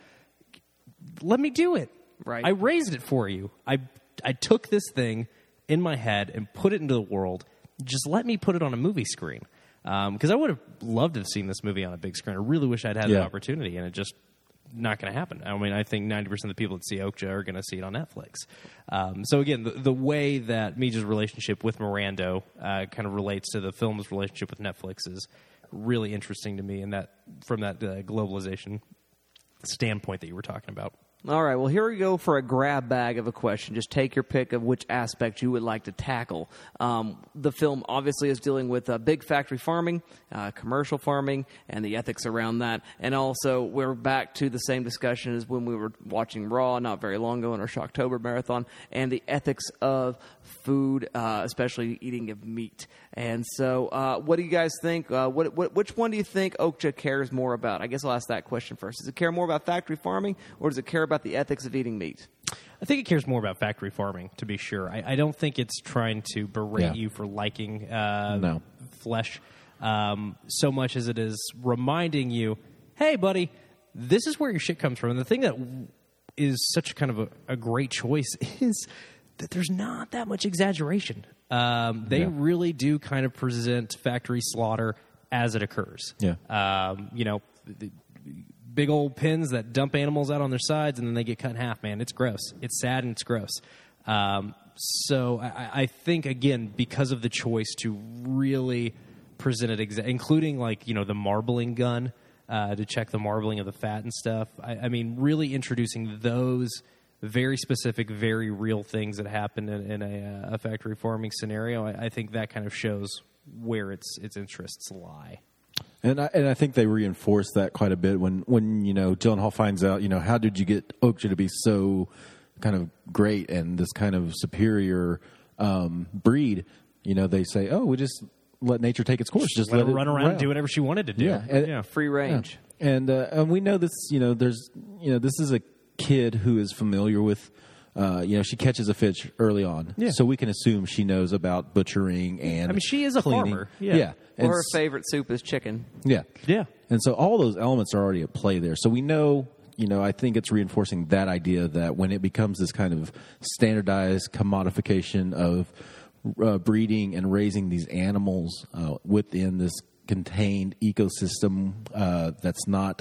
Speaker 10: Let me do it.
Speaker 8: Right.
Speaker 10: I raised it for you. I I took this thing in my head and put it into the world. Just let me put it on a movie screen. Because um, I would have loved to have seen this movie on a big screen. I really wish I'd had
Speaker 9: Yeah.
Speaker 10: that opportunity, and it just not going to happen. I mean, I think ninety percent of the people that see Okja are going to see it on Netflix. Um, so again, the, the way that Mija's relationship with Mirando uh, kind of relates to the film's relationship with Netflix is really interesting to me, and that from that uh, globalization standpoint that you were talking about.
Speaker 8: All right, well, here we go for a grab bag of a question. Just take your pick of which aspect you would like to tackle. Um, the film obviously is dealing with uh, big factory farming, uh, commercial farming, and the ethics around that. And also, we're back to the same discussion as when we were watching Raw not very long ago in our Shocktober marathon, and the ethics of food, uh, especially eating of meat. And so, uh, what do you guys think? Uh, what, what, which one do you think Okja cares more about? I guess I'll ask that question first. Does it care more about factory farming, or does it care about the ethics of eating meat?
Speaker 10: I think it cares more about factory farming, to be sure. I, I don't think it's trying to berate
Speaker 9: Yeah.
Speaker 10: you for liking uh,
Speaker 9: No.
Speaker 10: flesh um, so much as it is reminding you, hey, buddy, this is where your shit comes from. And the thing that is such kind of a, a great choice is that there's not that much exaggeration. Um, they
Speaker 9: Yeah.
Speaker 10: really do kind of present factory slaughter as it occurs.
Speaker 9: Yeah.
Speaker 10: Um, you know, the, big old pins that dump animals out on their sides and then they get cut in half, man. It's gross. It's sad and it's gross. Um, so I, I think, again, because of the choice to really present it, exa- including like, you know, the marbling gun uh, to check the marbling of the fat and stuff. I, I mean, really introducing those very specific, very real things that happen in, in a, a factory farming scenario. I, I think that kind of shows where its its interests lie.
Speaker 9: And I, and I think they reinforce that quite a bit when, when, you know, Gyllenhaal finds out, you know, how did you get Okja to be so kind of great and this kind of superior um, breed? You know, they say, oh, we just let nature take its course. Just
Speaker 10: let,
Speaker 9: let,
Speaker 10: her
Speaker 9: it
Speaker 10: run around and do whatever she wanted to do.
Speaker 9: Yeah, and,
Speaker 10: yeah.
Speaker 8: Free range.
Speaker 9: Yeah. And uh, and we know this. You know, there's you know this is a kid who is familiar with. Uh, you know, she catches a fish early on,
Speaker 10: Yeah.
Speaker 9: so we can assume she knows about butchering and.
Speaker 10: I mean, she is a
Speaker 9: cleaning.
Speaker 10: farmer. Yeah.
Speaker 9: yeah. And
Speaker 8: Or her
Speaker 9: s-
Speaker 8: favorite soup is chicken.
Speaker 9: Yeah,
Speaker 10: Yeah.
Speaker 9: and so all those elements are already at play there. So we know, you know, I think it's reinforcing that idea that when it becomes this kind of standardized commodification of uh, breeding and raising these animals uh, within this contained ecosystem uh, that's not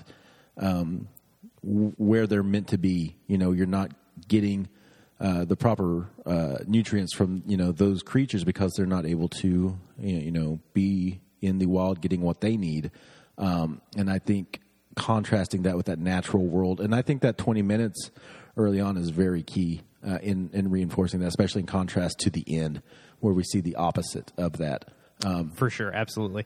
Speaker 9: um, w- where they're meant to be, you know, you're not getting uh, the proper uh, nutrients from, you know, those creatures because they're not able to, you know, be in the wild getting what they need. Um, and I think contrasting that with that natural world, and I think that twenty minutes early on is very key uh, in, in reinforcing that, especially in contrast to the end where we see the opposite of that. Um,
Speaker 10: For sure, absolutely.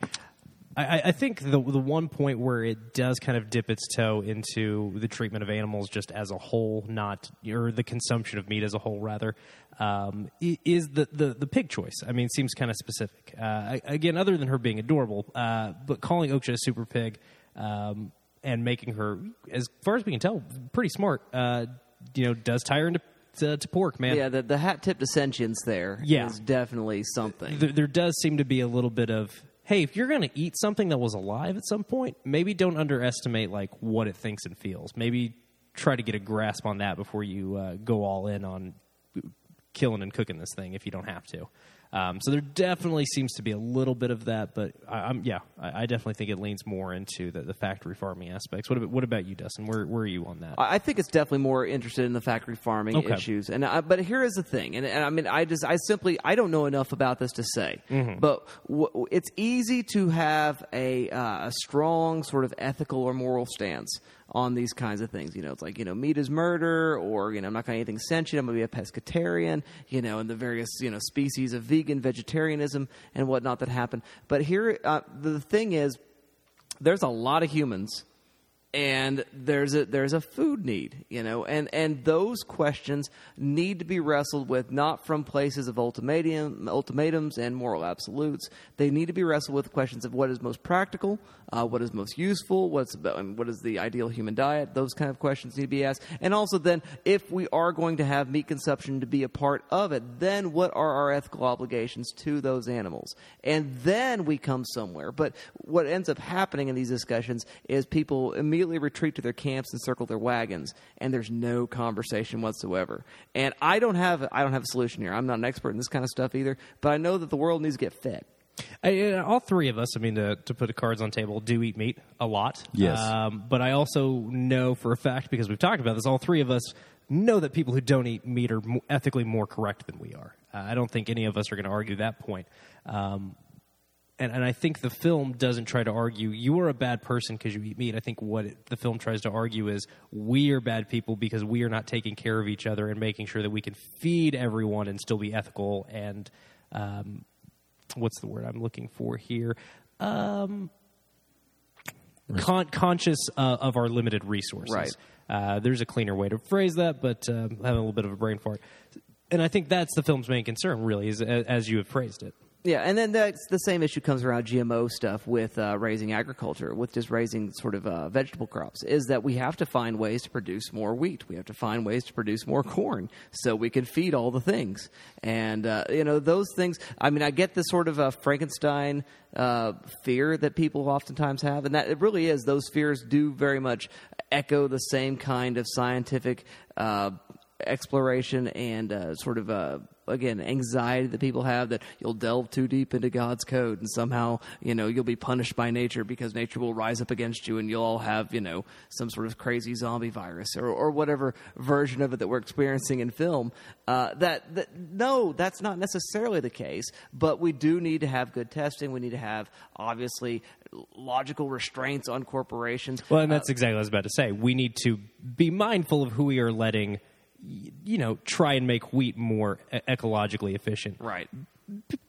Speaker 10: I, I think the the one point where it does kind of dip its toe into the treatment of animals just as a whole, not or the consumption of meat as a whole, rather, um, i- is the, the the pig choice. I mean, it seems kind of specific. Uh, again, other than her being adorable, uh, but calling Oksha a super pig um, and making her, as far as we can tell, pretty smart. Uh, you know, does tie her into to, to pork, man.
Speaker 8: Yeah, the, the hat-tipped ascensions there is
Speaker 10: Yeah.
Speaker 8: definitely something.
Speaker 10: There, there does seem to be a little bit of, hey, if you're going to eat something that was alive at some point, maybe don't underestimate like what it thinks and feels. Maybe try to get a grasp on that before you uh, go all in on killing and cooking this thing if you don't have to. Um, so there definitely seems to be a little bit of that, but I, I'm yeah, I, I definitely think it leans more into the, the factory farming aspects. What about what about you, Dustin? Where where are you on that?
Speaker 8: I I think it's definitely more interested in the factory farming
Speaker 10: Okay.
Speaker 8: issues, and I, but here is the thing, and, and I mean, I just, I simply, I don't know enough about this to say,
Speaker 10: Mm-hmm.
Speaker 8: but w- it's easy to have a uh, a strong sort of ethical or moral stance on these kinds of things. You know, it's like, you know, meat is murder, or, you know, I'm not going to eat anything sentient, I'm going to be a pescatarian, you know, and the various, you know, species of vegan vegetarianism and whatnot that happen. But here, uh, the thing is, there's a lot of humans, and there's a there's a food need, you know, and, and those questions need to be wrestled with, not from places of ultimatum ultimatums and moral absolutes. They need to be wrestled with questions of what is most practical, uh, what is most useful, what's I mean, what is the ideal human diet. Those kind of questions need to be asked, and also then, if we are going to have meat consumption to be a part of it, then what are our ethical obligations to those animals? And then we come somewhere. But what ends up happening in these discussions is people immediately retreat to their camps and circle their wagons, and there's no conversation whatsoever. And I don't have I don't have a solution here. I'm not an expert in this kind of stuff either, but I know that the world needs to get fed.
Speaker 10: I, uh, all three of us, I mean, to, to put the cards on the table, do eat meat a lot.
Speaker 9: Yes.
Speaker 10: Um, but I also know for a fact, because we've talked about this, all three of us know that people who don't eat meat are mo- ethically more correct than we are. Uh, I don't think any of us are going to argue that point. Um, and, and I think the film doesn't try to argue you are a bad person because you eat meat. I think what it, the film tries to argue is we are bad people because we are not taking care of each other and making sure that we can feed everyone and still be ethical and um, what's the word I'm looking for here? Um, con- conscious uh, of our limited resources.
Speaker 8: Right.
Speaker 10: Uh, there's a cleaner way to phrase that, but uh, having a little bit of a brain fart. And I think that's the film's main concern, really, is as you have phrased it.
Speaker 8: Yeah, and then that's the same issue comes around G M O stuff with uh, raising agriculture, with just raising sort of uh, vegetable crops, is that we have to find ways to produce more wheat. We have to find ways to produce more corn so we can feed all the things. And, uh, you know, those things, I mean, I get this sort of uh, Frankenstein uh, fear that people oftentimes have, and that it really is, those fears do very much echo the same kind of scientific uh, exploration and uh, sort of uh, again anxiety that people have, that you'll delve too deep into God's code and somehow, you know, you'll be punished by nature because nature will rise up against you and you'll all have, you know, some sort of crazy zombie virus or, or whatever version of it that we're experiencing in film. Uh, that, that no, that's not necessarily the case, but we do need to have good testing. We need to have obviously logical restraints on corporations.
Speaker 10: Well, and that's uh, exactly what I was about to say. We need to be mindful of who we are letting, you know, try and make wheat more e- ecologically efficient.
Speaker 8: Right.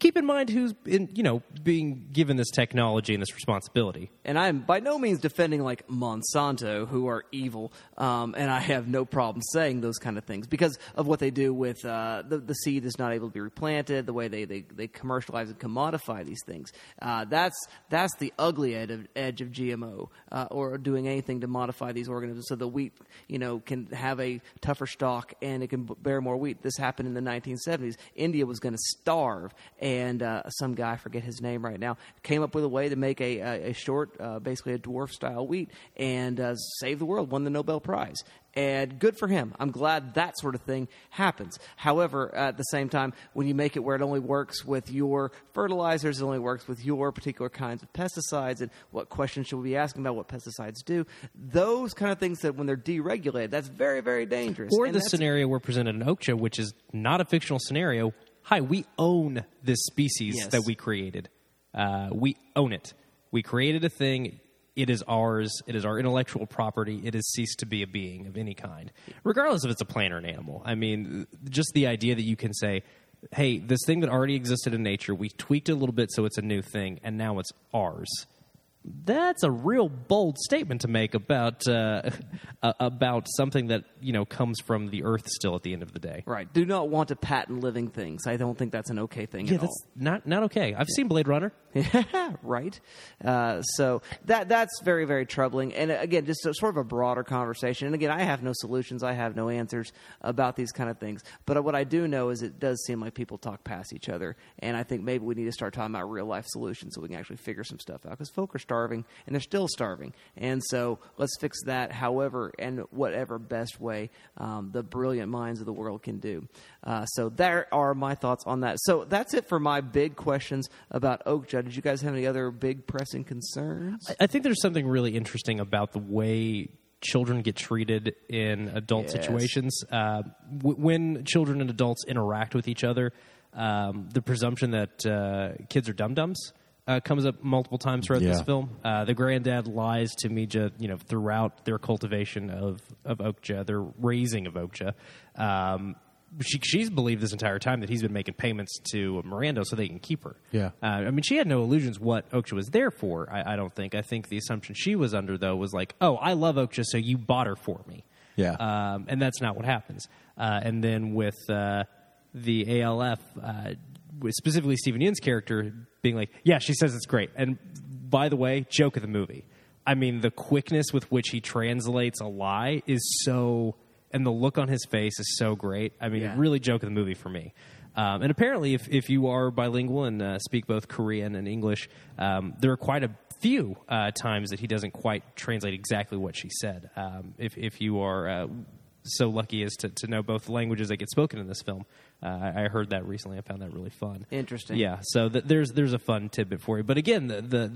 Speaker 10: keep in mind who's in, you know, being given this technology and this responsibility.
Speaker 8: And I'm by no means defending like Monsanto, who are evil, um, and I have no problem saying those kind of things because of what they do with uh, the the seed is not able to be replanted, the way they they, they commercialize and commodify these things. Uh, that's that's the ugly edge of, edge of G M O uh, or doing anything to modify these organisms so the wheat, you know, can have a tougher stalk and it can b- bear more wheat. This happened in the nineteen seventies. India was going to starve, and uh, some guy, I forget his name right now, came up with a way to make a, a, a short, uh, basically a dwarf-style wheat and uh, save the world, won the Nobel Prize. And good for him. I'm glad that sort of thing happens. However, at the same time, when you make it where it only works with your fertilizers, it only works with your particular kinds of pesticides, and what questions should we be asking about what pesticides do, those kind of things that when they're deregulated, that's very, very dangerous.
Speaker 10: Or
Speaker 8: And
Speaker 10: the
Speaker 8: that's-
Speaker 10: scenario we're presented in Okja, which is not a fictional scenario. Hi, we own this species
Speaker 8: Yes.
Speaker 10: that we created. Uh, we own it. We created a thing. It is ours. It is our intellectual property. It has ceased to be a being of any kind, regardless if it's a plant or an animal. I mean, just the idea that you can say, hey, this thing that already existed in nature, we tweaked it a little bit so it's a new thing, and now it's ours. That's a real bold statement to make about uh, about something that, you know, comes from the earth still at the end of the day.
Speaker 8: Right. Do not want to patent living things. I don't think that's an okay thing
Speaker 10: Yeah,
Speaker 8: at all.
Speaker 10: that's not not okay. I've seen Blade Runner.
Speaker 8: Yeah, right. Uh, so that that's very, very troubling. And again, just a, sort of a broader conversation. And again, I have no solutions. I have no answers about these kind of things. But what I do know is it does seem like people talk past each other. And I think maybe we need to start talking about real life solutions so we can actually figure some stuff out. Because folk are starving, and they're still starving. And so let's fix that however and whatever best way um, the brilliant minds of the world can do. Uh, so there are my thoughts on that. So that's it for my big questions about Okja. Did you guys have any other big pressing concerns?
Speaker 10: I think there's something really interesting about the way children get treated in adult
Speaker 8: Yes.
Speaker 10: situations. Uh, w- when children and adults interact with each other, um, the presumption that uh, kids are dum-dums uh, comes up multiple times throughout this
Speaker 9: Yeah.
Speaker 10: film. Uh, the granddad lies to Mija, you know, throughout their cultivation of, of Okja, their raising of Okja. Um, She, she's believed this entire time that he's been making payments to Miranda so they can keep her.
Speaker 9: Yeah.
Speaker 10: Uh, I mean, she had no illusions what Okja was there for, I, I don't think. I think the assumption she was under, though, was like, oh, I love Okja, so you bought her for me.
Speaker 9: Yeah.
Speaker 10: Um, and that's not what happens. Uh, and then with uh, the A L F, uh, with specifically Stephen Yeun's character being like, yeah, she says it's great. And by the way, joke of the movie. I mean, the quickness with which he translates a lie is so... And the look on his face is so great. I mean,
Speaker 8: Yeah.
Speaker 10: really joke of the movie for me. Um, and apparently, if, if you are bilingual and uh, speak both Korean and English, um, there are quite a few uh, times that he doesn't quite translate exactly what she said. Um, if, if you are uh, so lucky as to, to know both languages that get spoken in this film, uh, I, I heard that recently. I found that really fun.
Speaker 8: Interesting.
Speaker 10: Yeah, so th- there's there's a fun tidbit for you. But again, the the,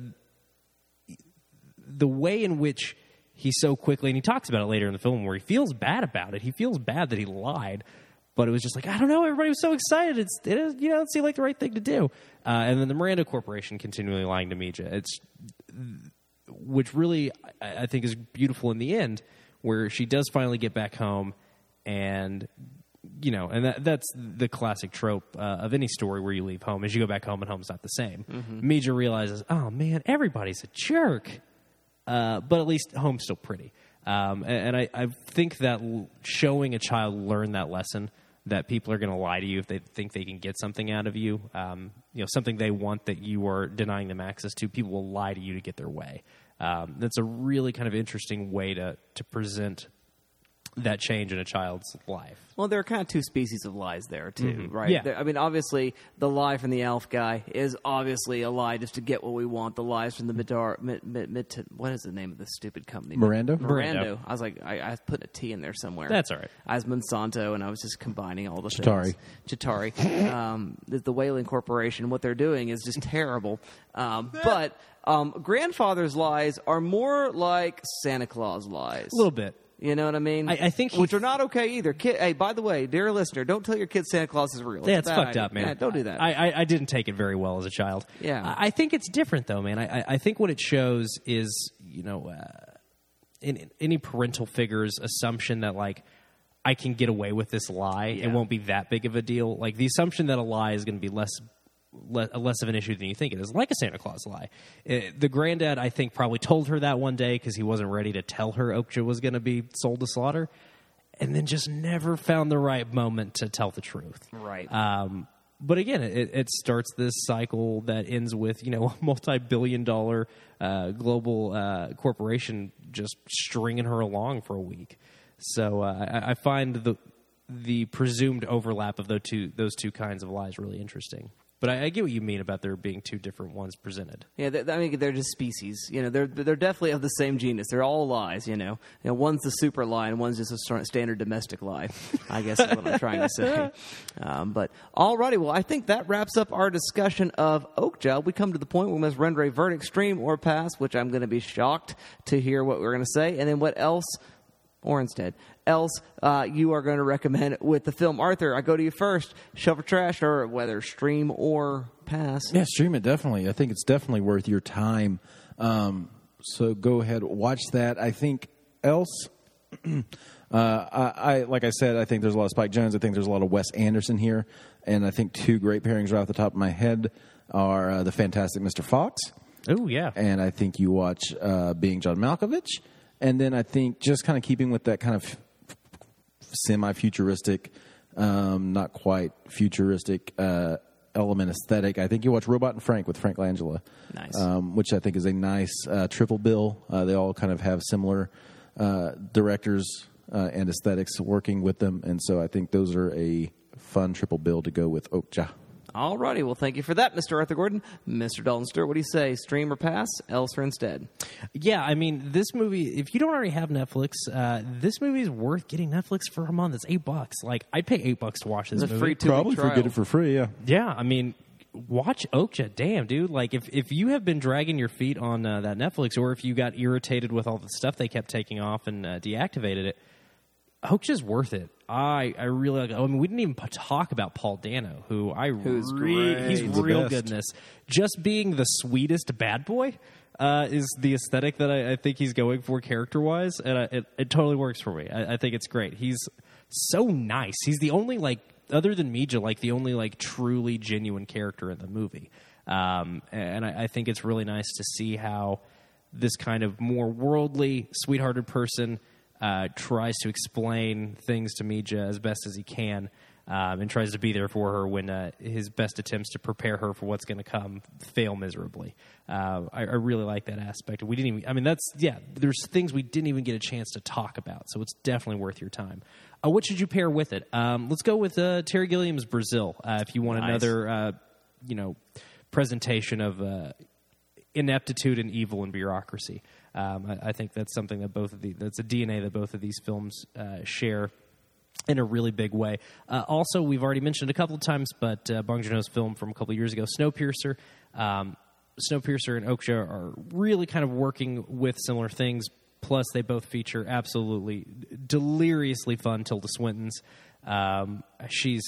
Speaker 10: the way in which he so quickly, and he talks about it later in the film, where he feels bad about it. He feels bad that he lied, but it was just like, I don't know, everybody was so excited. It's, it is, you know, it seemed like the right thing to do. Uh, and then the Miranda Corporation continually lying to Mija. It's, which really, I, I think, is beautiful in the end, where she does finally get back home, and, you know, and that, that's the classic trope uh, of any story where you leave home, is you go back home and home's not the same. Mm-hmm. Mija realizes, oh man, everybody's a jerk. Uh, but at least home's still pretty. Um, and and I, I think that l- showing a child learn that lesson, that people are going to lie to you if they think they can get something out of you, um, you know, something they want that you are denying them access to, people will lie to you to get their way. Um, that's a really kind of interesting way to, to present that change in a child's life.
Speaker 8: Well, there are kind of two species of lies there, too,
Speaker 10: Mm-hmm.
Speaker 8: right?
Speaker 10: Yeah.
Speaker 8: There, I mean, obviously, the lie from the Alf guy is obviously a lie just to get what we want. The lies from the Midar... Mid, mid, mid, what is the name of the stupid company?
Speaker 9: Miranda?
Speaker 8: Miranda. I was like, I, I was putting a T in there somewhere.
Speaker 10: That's all right.
Speaker 8: I was Monsanto, and I was just combining all the
Speaker 9: Chitauri.
Speaker 8: things. Chitauri. um, the, the Whaling Corporation, what they're doing is just terrible. Um, but um, grandfather's lies are more like Santa Claus lies.
Speaker 10: A little bit.
Speaker 8: You know what I mean?
Speaker 10: I- I think he-
Speaker 8: which are not okay either. Kid, hey, by the way, dear listener, don't tell your kids Santa Claus is real.
Speaker 10: Yeah,
Speaker 8: a
Speaker 10: it's
Speaker 8: bad
Speaker 10: fucked
Speaker 8: idea.
Speaker 10: up, man.
Speaker 8: Yeah, don't do that.
Speaker 10: I, I, I didn't take it very well as a child.
Speaker 8: Yeah.
Speaker 10: I, I think it's different, though, man. I, I- I think what it shows is, you know, uh, in, in any parental figure's assumption that, like, I can get away with this lie.
Speaker 8: Yeah.
Speaker 10: It won't be that big of a deal. Like, the assumption that a lie is going to be less le- less of an issue than you think it is, like a Santa Claus lie. It, the granddad, I think, probably told her that one day because he wasn't ready to tell her Okja was going to be sold to slaughter, and then just never found the right moment to tell the truth.
Speaker 8: Right.
Speaker 10: Um, but again, it, it starts this cycle that ends with, you know, a multi-billion dollar uh, global uh, corporation just stringing her along for a week. So uh, I, I find the the presumed overlap of those two those two kinds of lies really interesting. But I, I get what you mean about there being two different ones presented.
Speaker 8: Yeah, they, I mean, they're just species. You know, they're they're definitely of the same genus. They're all lies. You know, you know, one's the super lie and one's just a st- standard domestic lie. I guess is what I'm trying to say. Um, but alrighty, well, I think that wraps up our discussion of Okja. We come to the point where we must render a verdict, stream or pass, which I'm going to be shocked to hear what we're going to say, and then what else, or instead. else uh, you are going to recommend with the film. Arthur, I go to you first. Shovel Trash, or whether stream or pass.
Speaker 9: Yeah, stream it, definitely. I think it's definitely worth your time. Um, so go ahead, watch that. I think else, uh, I, I like I said, I think there's a lot of Spike Jonze. I think there's a lot of Wes Anderson here. And I think two great pairings right off the top of my head are uh, the fantastic Mister Fox.
Speaker 10: Oh, yeah.
Speaker 9: And I think you watch uh, Being John Malkovich. And then I think just kind of keeping with that kind of semi-futuristic, um, not quite futuristic uh, element aesthetic, I think you watch Robot and Frank with Frank Langella.
Speaker 8: Nice.
Speaker 9: Um, which I think is a nice uh, triple bill. Uh, they all kind of have similar uh, directors uh, and aesthetics working with them. And so I think those are a fun triple bill to go with Okja.
Speaker 8: All righty. Well, thank you for that, Mister Arthur Gordon. Mister Dalton Stewart, what do you say? Stream or pass? Else or instead?
Speaker 10: Yeah, I mean, this movie, if you don't already have Netflix, uh, this movie is worth getting Netflix for a month. It's eight bucks. Like, I'd pay eight bucks to watch this
Speaker 8: It's a
Speaker 10: movie.
Speaker 8: free two-week
Speaker 9: Probably
Speaker 8: trial.
Speaker 9: for get it for free, yeah.
Speaker 10: Yeah, I mean, watch Okja. Damn, dude. Like, if, if you have been dragging your feet on uh, that Netflix, or if you got irritated with all the stuff they kept taking off and uh, deactivated it, Okja's worth it. I, I really like. I mean, we didn't even p- talk about Paul Dano, who I
Speaker 8: Who's
Speaker 10: re-
Speaker 8: great.
Speaker 10: he's
Speaker 9: He's the
Speaker 10: real
Speaker 9: best.
Speaker 10: good in this. Just being the sweetest bad boy uh, is the aesthetic that I, I think he's going for character wise, and I, it it totally works for me. I, I think it's great. He's so nice. He's the only like other than Mija, like the only like truly genuine character in the movie, um, and I, I think it's really nice to see how this kind of more worldly, sweethearted person Uh, tries to explain things to Mija as best as he can, um, and tries to be there for her when uh, his best attempts to prepare her for what's going to come fail miserably. Uh, I, I really like that aspect. We didn't even, I mean, that's, yeah, there's things we didn't even get a chance to talk about, so it's definitely worth your time. Uh, what should you pair with it? Um, let's go with uh, Terry Gilliam's Brazil, uh, if you want
Speaker 8: Nice.
Speaker 10: another, uh, you know, presentation of uh, ineptitude and evil and bureaucracy. Um, I, I think that's something that both of the that's a D N A that both of these films uh, share in a really big way. Uh, also, we've already mentioned a couple of times, but uh, Bong Joon-ho's film from a couple of years ago, Snowpiercer. Um, Snowpiercer and Okja are really kind of working with similar things. Plus, they both feature absolutely deliriously fun Tilda Swinton's. Um, she's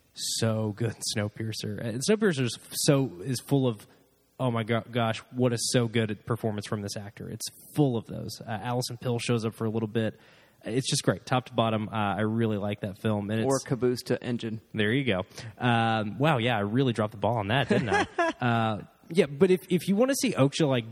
Speaker 10: so good in Snowpiercer. And Snowpiercer is so is full of. Oh my go- gosh, what a so good performance from this actor. It's full of those. Uh, Alison Pill shows up for a little bit. It's just great, top to bottom. Uh, I really like that film. And
Speaker 8: Or
Speaker 10: it's,
Speaker 8: caboose to engine.
Speaker 10: there you go. Um, wow, yeah, I really dropped the ball on that, didn't I? uh, yeah, but if, if you want to see Okja, like,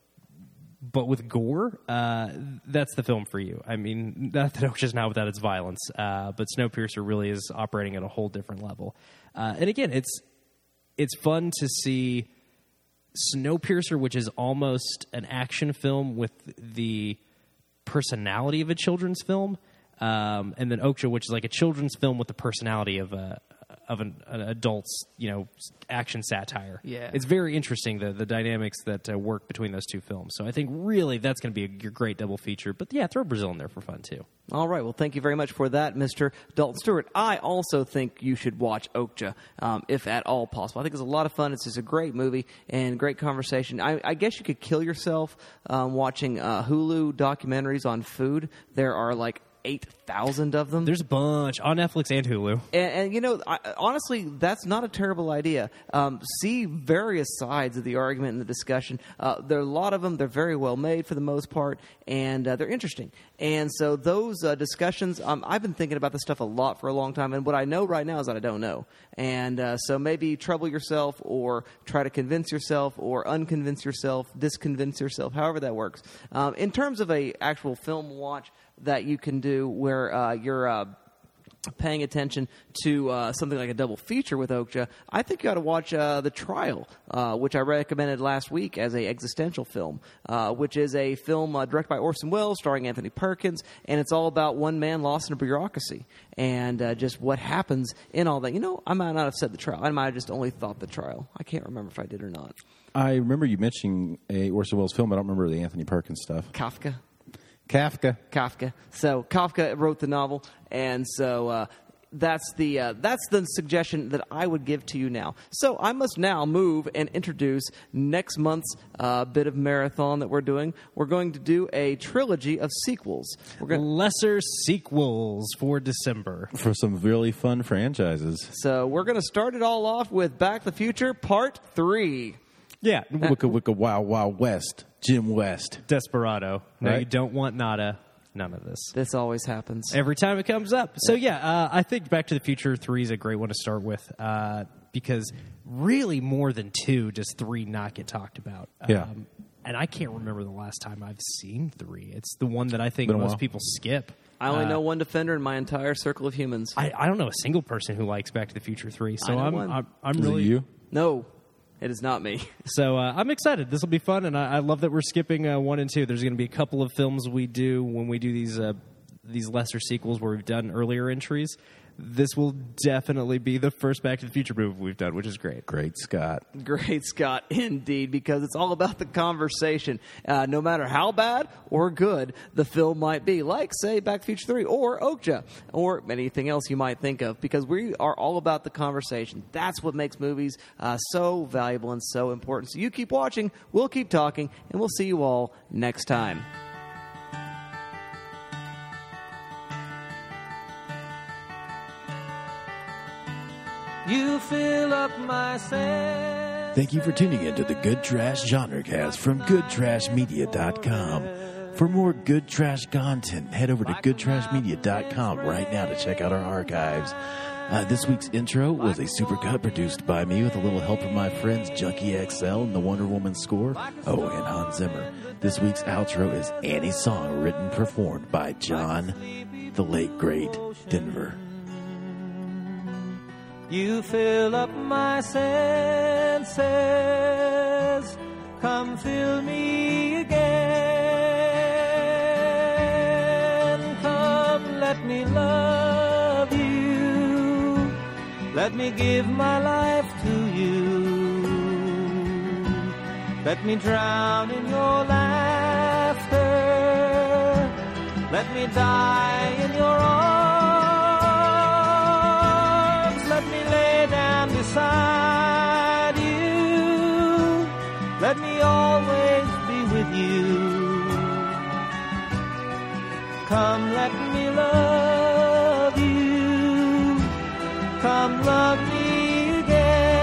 Speaker 10: but with gore, uh, that's the film for you. I mean, not that Okja's not without its violence, uh, but Snowpiercer really is operating at a whole different level. Uh, and again, it's it's fun to see Snowpiercer, which is almost an action film with the personality of a children's film, um, and then Okja, which is like a children's film with the personality of a of an, an adult's, you know, action satire.
Speaker 8: Yeah.
Speaker 10: It's very interesting, the the dynamics that uh, work between those two films. So I think really that's going to be a, your great double feature. But yeah, throw Brazil in there for fun too.
Speaker 8: All right. Well, thank you very much for that, Mister Dalton Stewart. I also think you should watch Okja, um, if at all possible. I think it's a lot of fun. It's just a great movie and great conversation. I, I guess you could kill yourself um, watching uh, Hulu documentaries on food. There are like eight thousand of them.
Speaker 10: There's a bunch on Netflix and Hulu.
Speaker 8: And, and you know, I, honestly, that's not a terrible idea. Um, see various sides of the argument and the discussion. Uh, there are a lot of them. They're very well made for the most part, and uh, they're interesting. And so those uh, discussions, um, I've been thinking about this stuff a lot for a long time, and what I know right now is that I don't know. And uh, so maybe trouble yourself or try to convince yourself or unconvince yourself, disconvince yourself, however that works. Um, in terms of a actual film watch that you can do where uh, you're uh, paying attention to uh, something like a double feature with Okja, I think you ought to watch uh, The Trial, uh, which I recommended last week as a existential film, uh, which is a film uh, directed by Orson Welles, starring Anthony Perkins, and it's all about one man lost in a bureaucracy and uh, just what happens in all that. You know, I might not have said The Trial. I might have just only thought The Trial. I can't remember if I did or not.
Speaker 9: I remember you mentioning a Orson Welles film. I don't remember the Anthony Perkins stuff.
Speaker 8: Kafka.
Speaker 9: Kafka.
Speaker 8: Kafka. So Kafka wrote the novel, and so uh, that's the uh, that's the suggestion that I would give to you now. So I must now move and introduce next month's uh, bit of marathon that we're doing. We're going to do a trilogy of sequels. We're going
Speaker 10: Lesser sequels for December.
Speaker 9: For some really fun franchises.
Speaker 8: So we're going to start it all off with Back to the Future Part three.
Speaker 10: Yeah.
Speaker 9: Wicca Wicca Wild Wild West. Jim West.
Speaker 10: Desperado. No,
Speaker 9: Right.
Speaker 10: you don't want nada. None of this.
Speaker 8: This always happens.
Speaker 10: Every time it comes up. So, yeah, uh, I think Back to the Future three is a great one to start with uh, because really more than two does three not get talked about.
Speaker 9: Yeah.
Speaker 10: Um, and I can't remember the last time I've seen three. It's the one that I think
Speaker 9: Been a
Speaker 10: most
Speaker 9: while.
Speaker 10: people skip.
Speaker 8: I only
Speaker 10: Uh,
Speaker 8: know one Defender in my entire circle of humans.
Speaker 10: I, I don't know a single person who likes Back to the Future three. So
Speaker 8: I know
Speaker 10: I'm,
Speaker 8: one.
Speaker 10: I'm I'm
Speaker 9: Is
Speaker 10: really
Speaker 9: it you?
Speaker 8: No, it is not me.
Speaker 10: So uh, I'm excited. This will be fun, and I, I love that we're skipping uh, one and two. There's going to be a couple of films we do when we do these uh, these lesser sequels where we've done earlier entries. This will definitely be the first Back to the Future movie we've done, which is great.
Speaker 9: Great Scott.
Speaker 8: Great Scott, indeed, because it's all about the conversation. Uh, no matter how bad or good the film might be, like, say, Back to the Future three or Okja or anything else you might think of, because we are all about the conversation. That's what makes movies uh, so valuable and so important. So you keep watching, we'll keep talking, and we'll see you all next time.
Speaker 6: You fill up my sense.
Speaker 9: Thank you for tuning in to the Good Trash Genre Cast from good trash media dot com. For more Good Trash content, head over to good trash media dot com right now to check out our archives. Uh, this week's intro was a supercut produced by me with a little help from my friends Junkie X L and the Wonder Woman score. Oh, and Hans Zimmer. This week's outro is Annie's song, written and performed by John, the late great Denver.
Speaker 6: You fill up my senses. Come fill me again. Come, let me love you. Let me give my life to you. Let me drown in your laughter. Let me die in your arms. Let me lay down beside you. Let me always be with you. Come, let me love you. Come, love me again.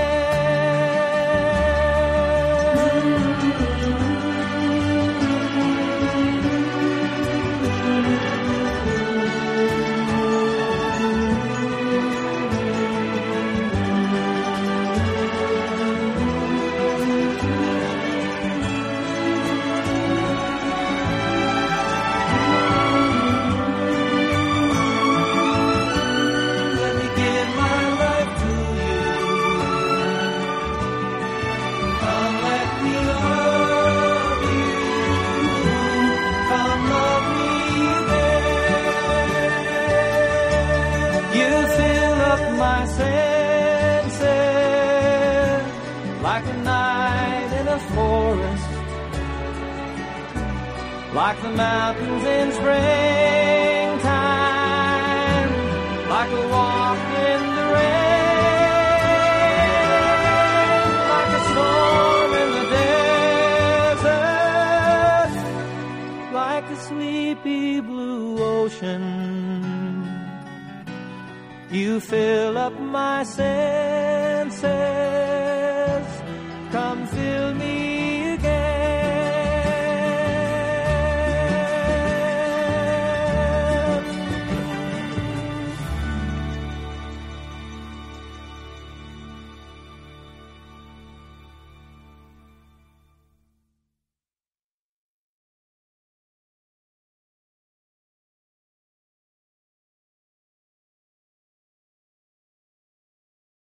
Speaker 6: My senses, like a night in a forest, like the mountains in springtime, like a walk in the rain, like a storm in the desert, like a sleepy blue ocean.
Speaker 4: You fill up my senses.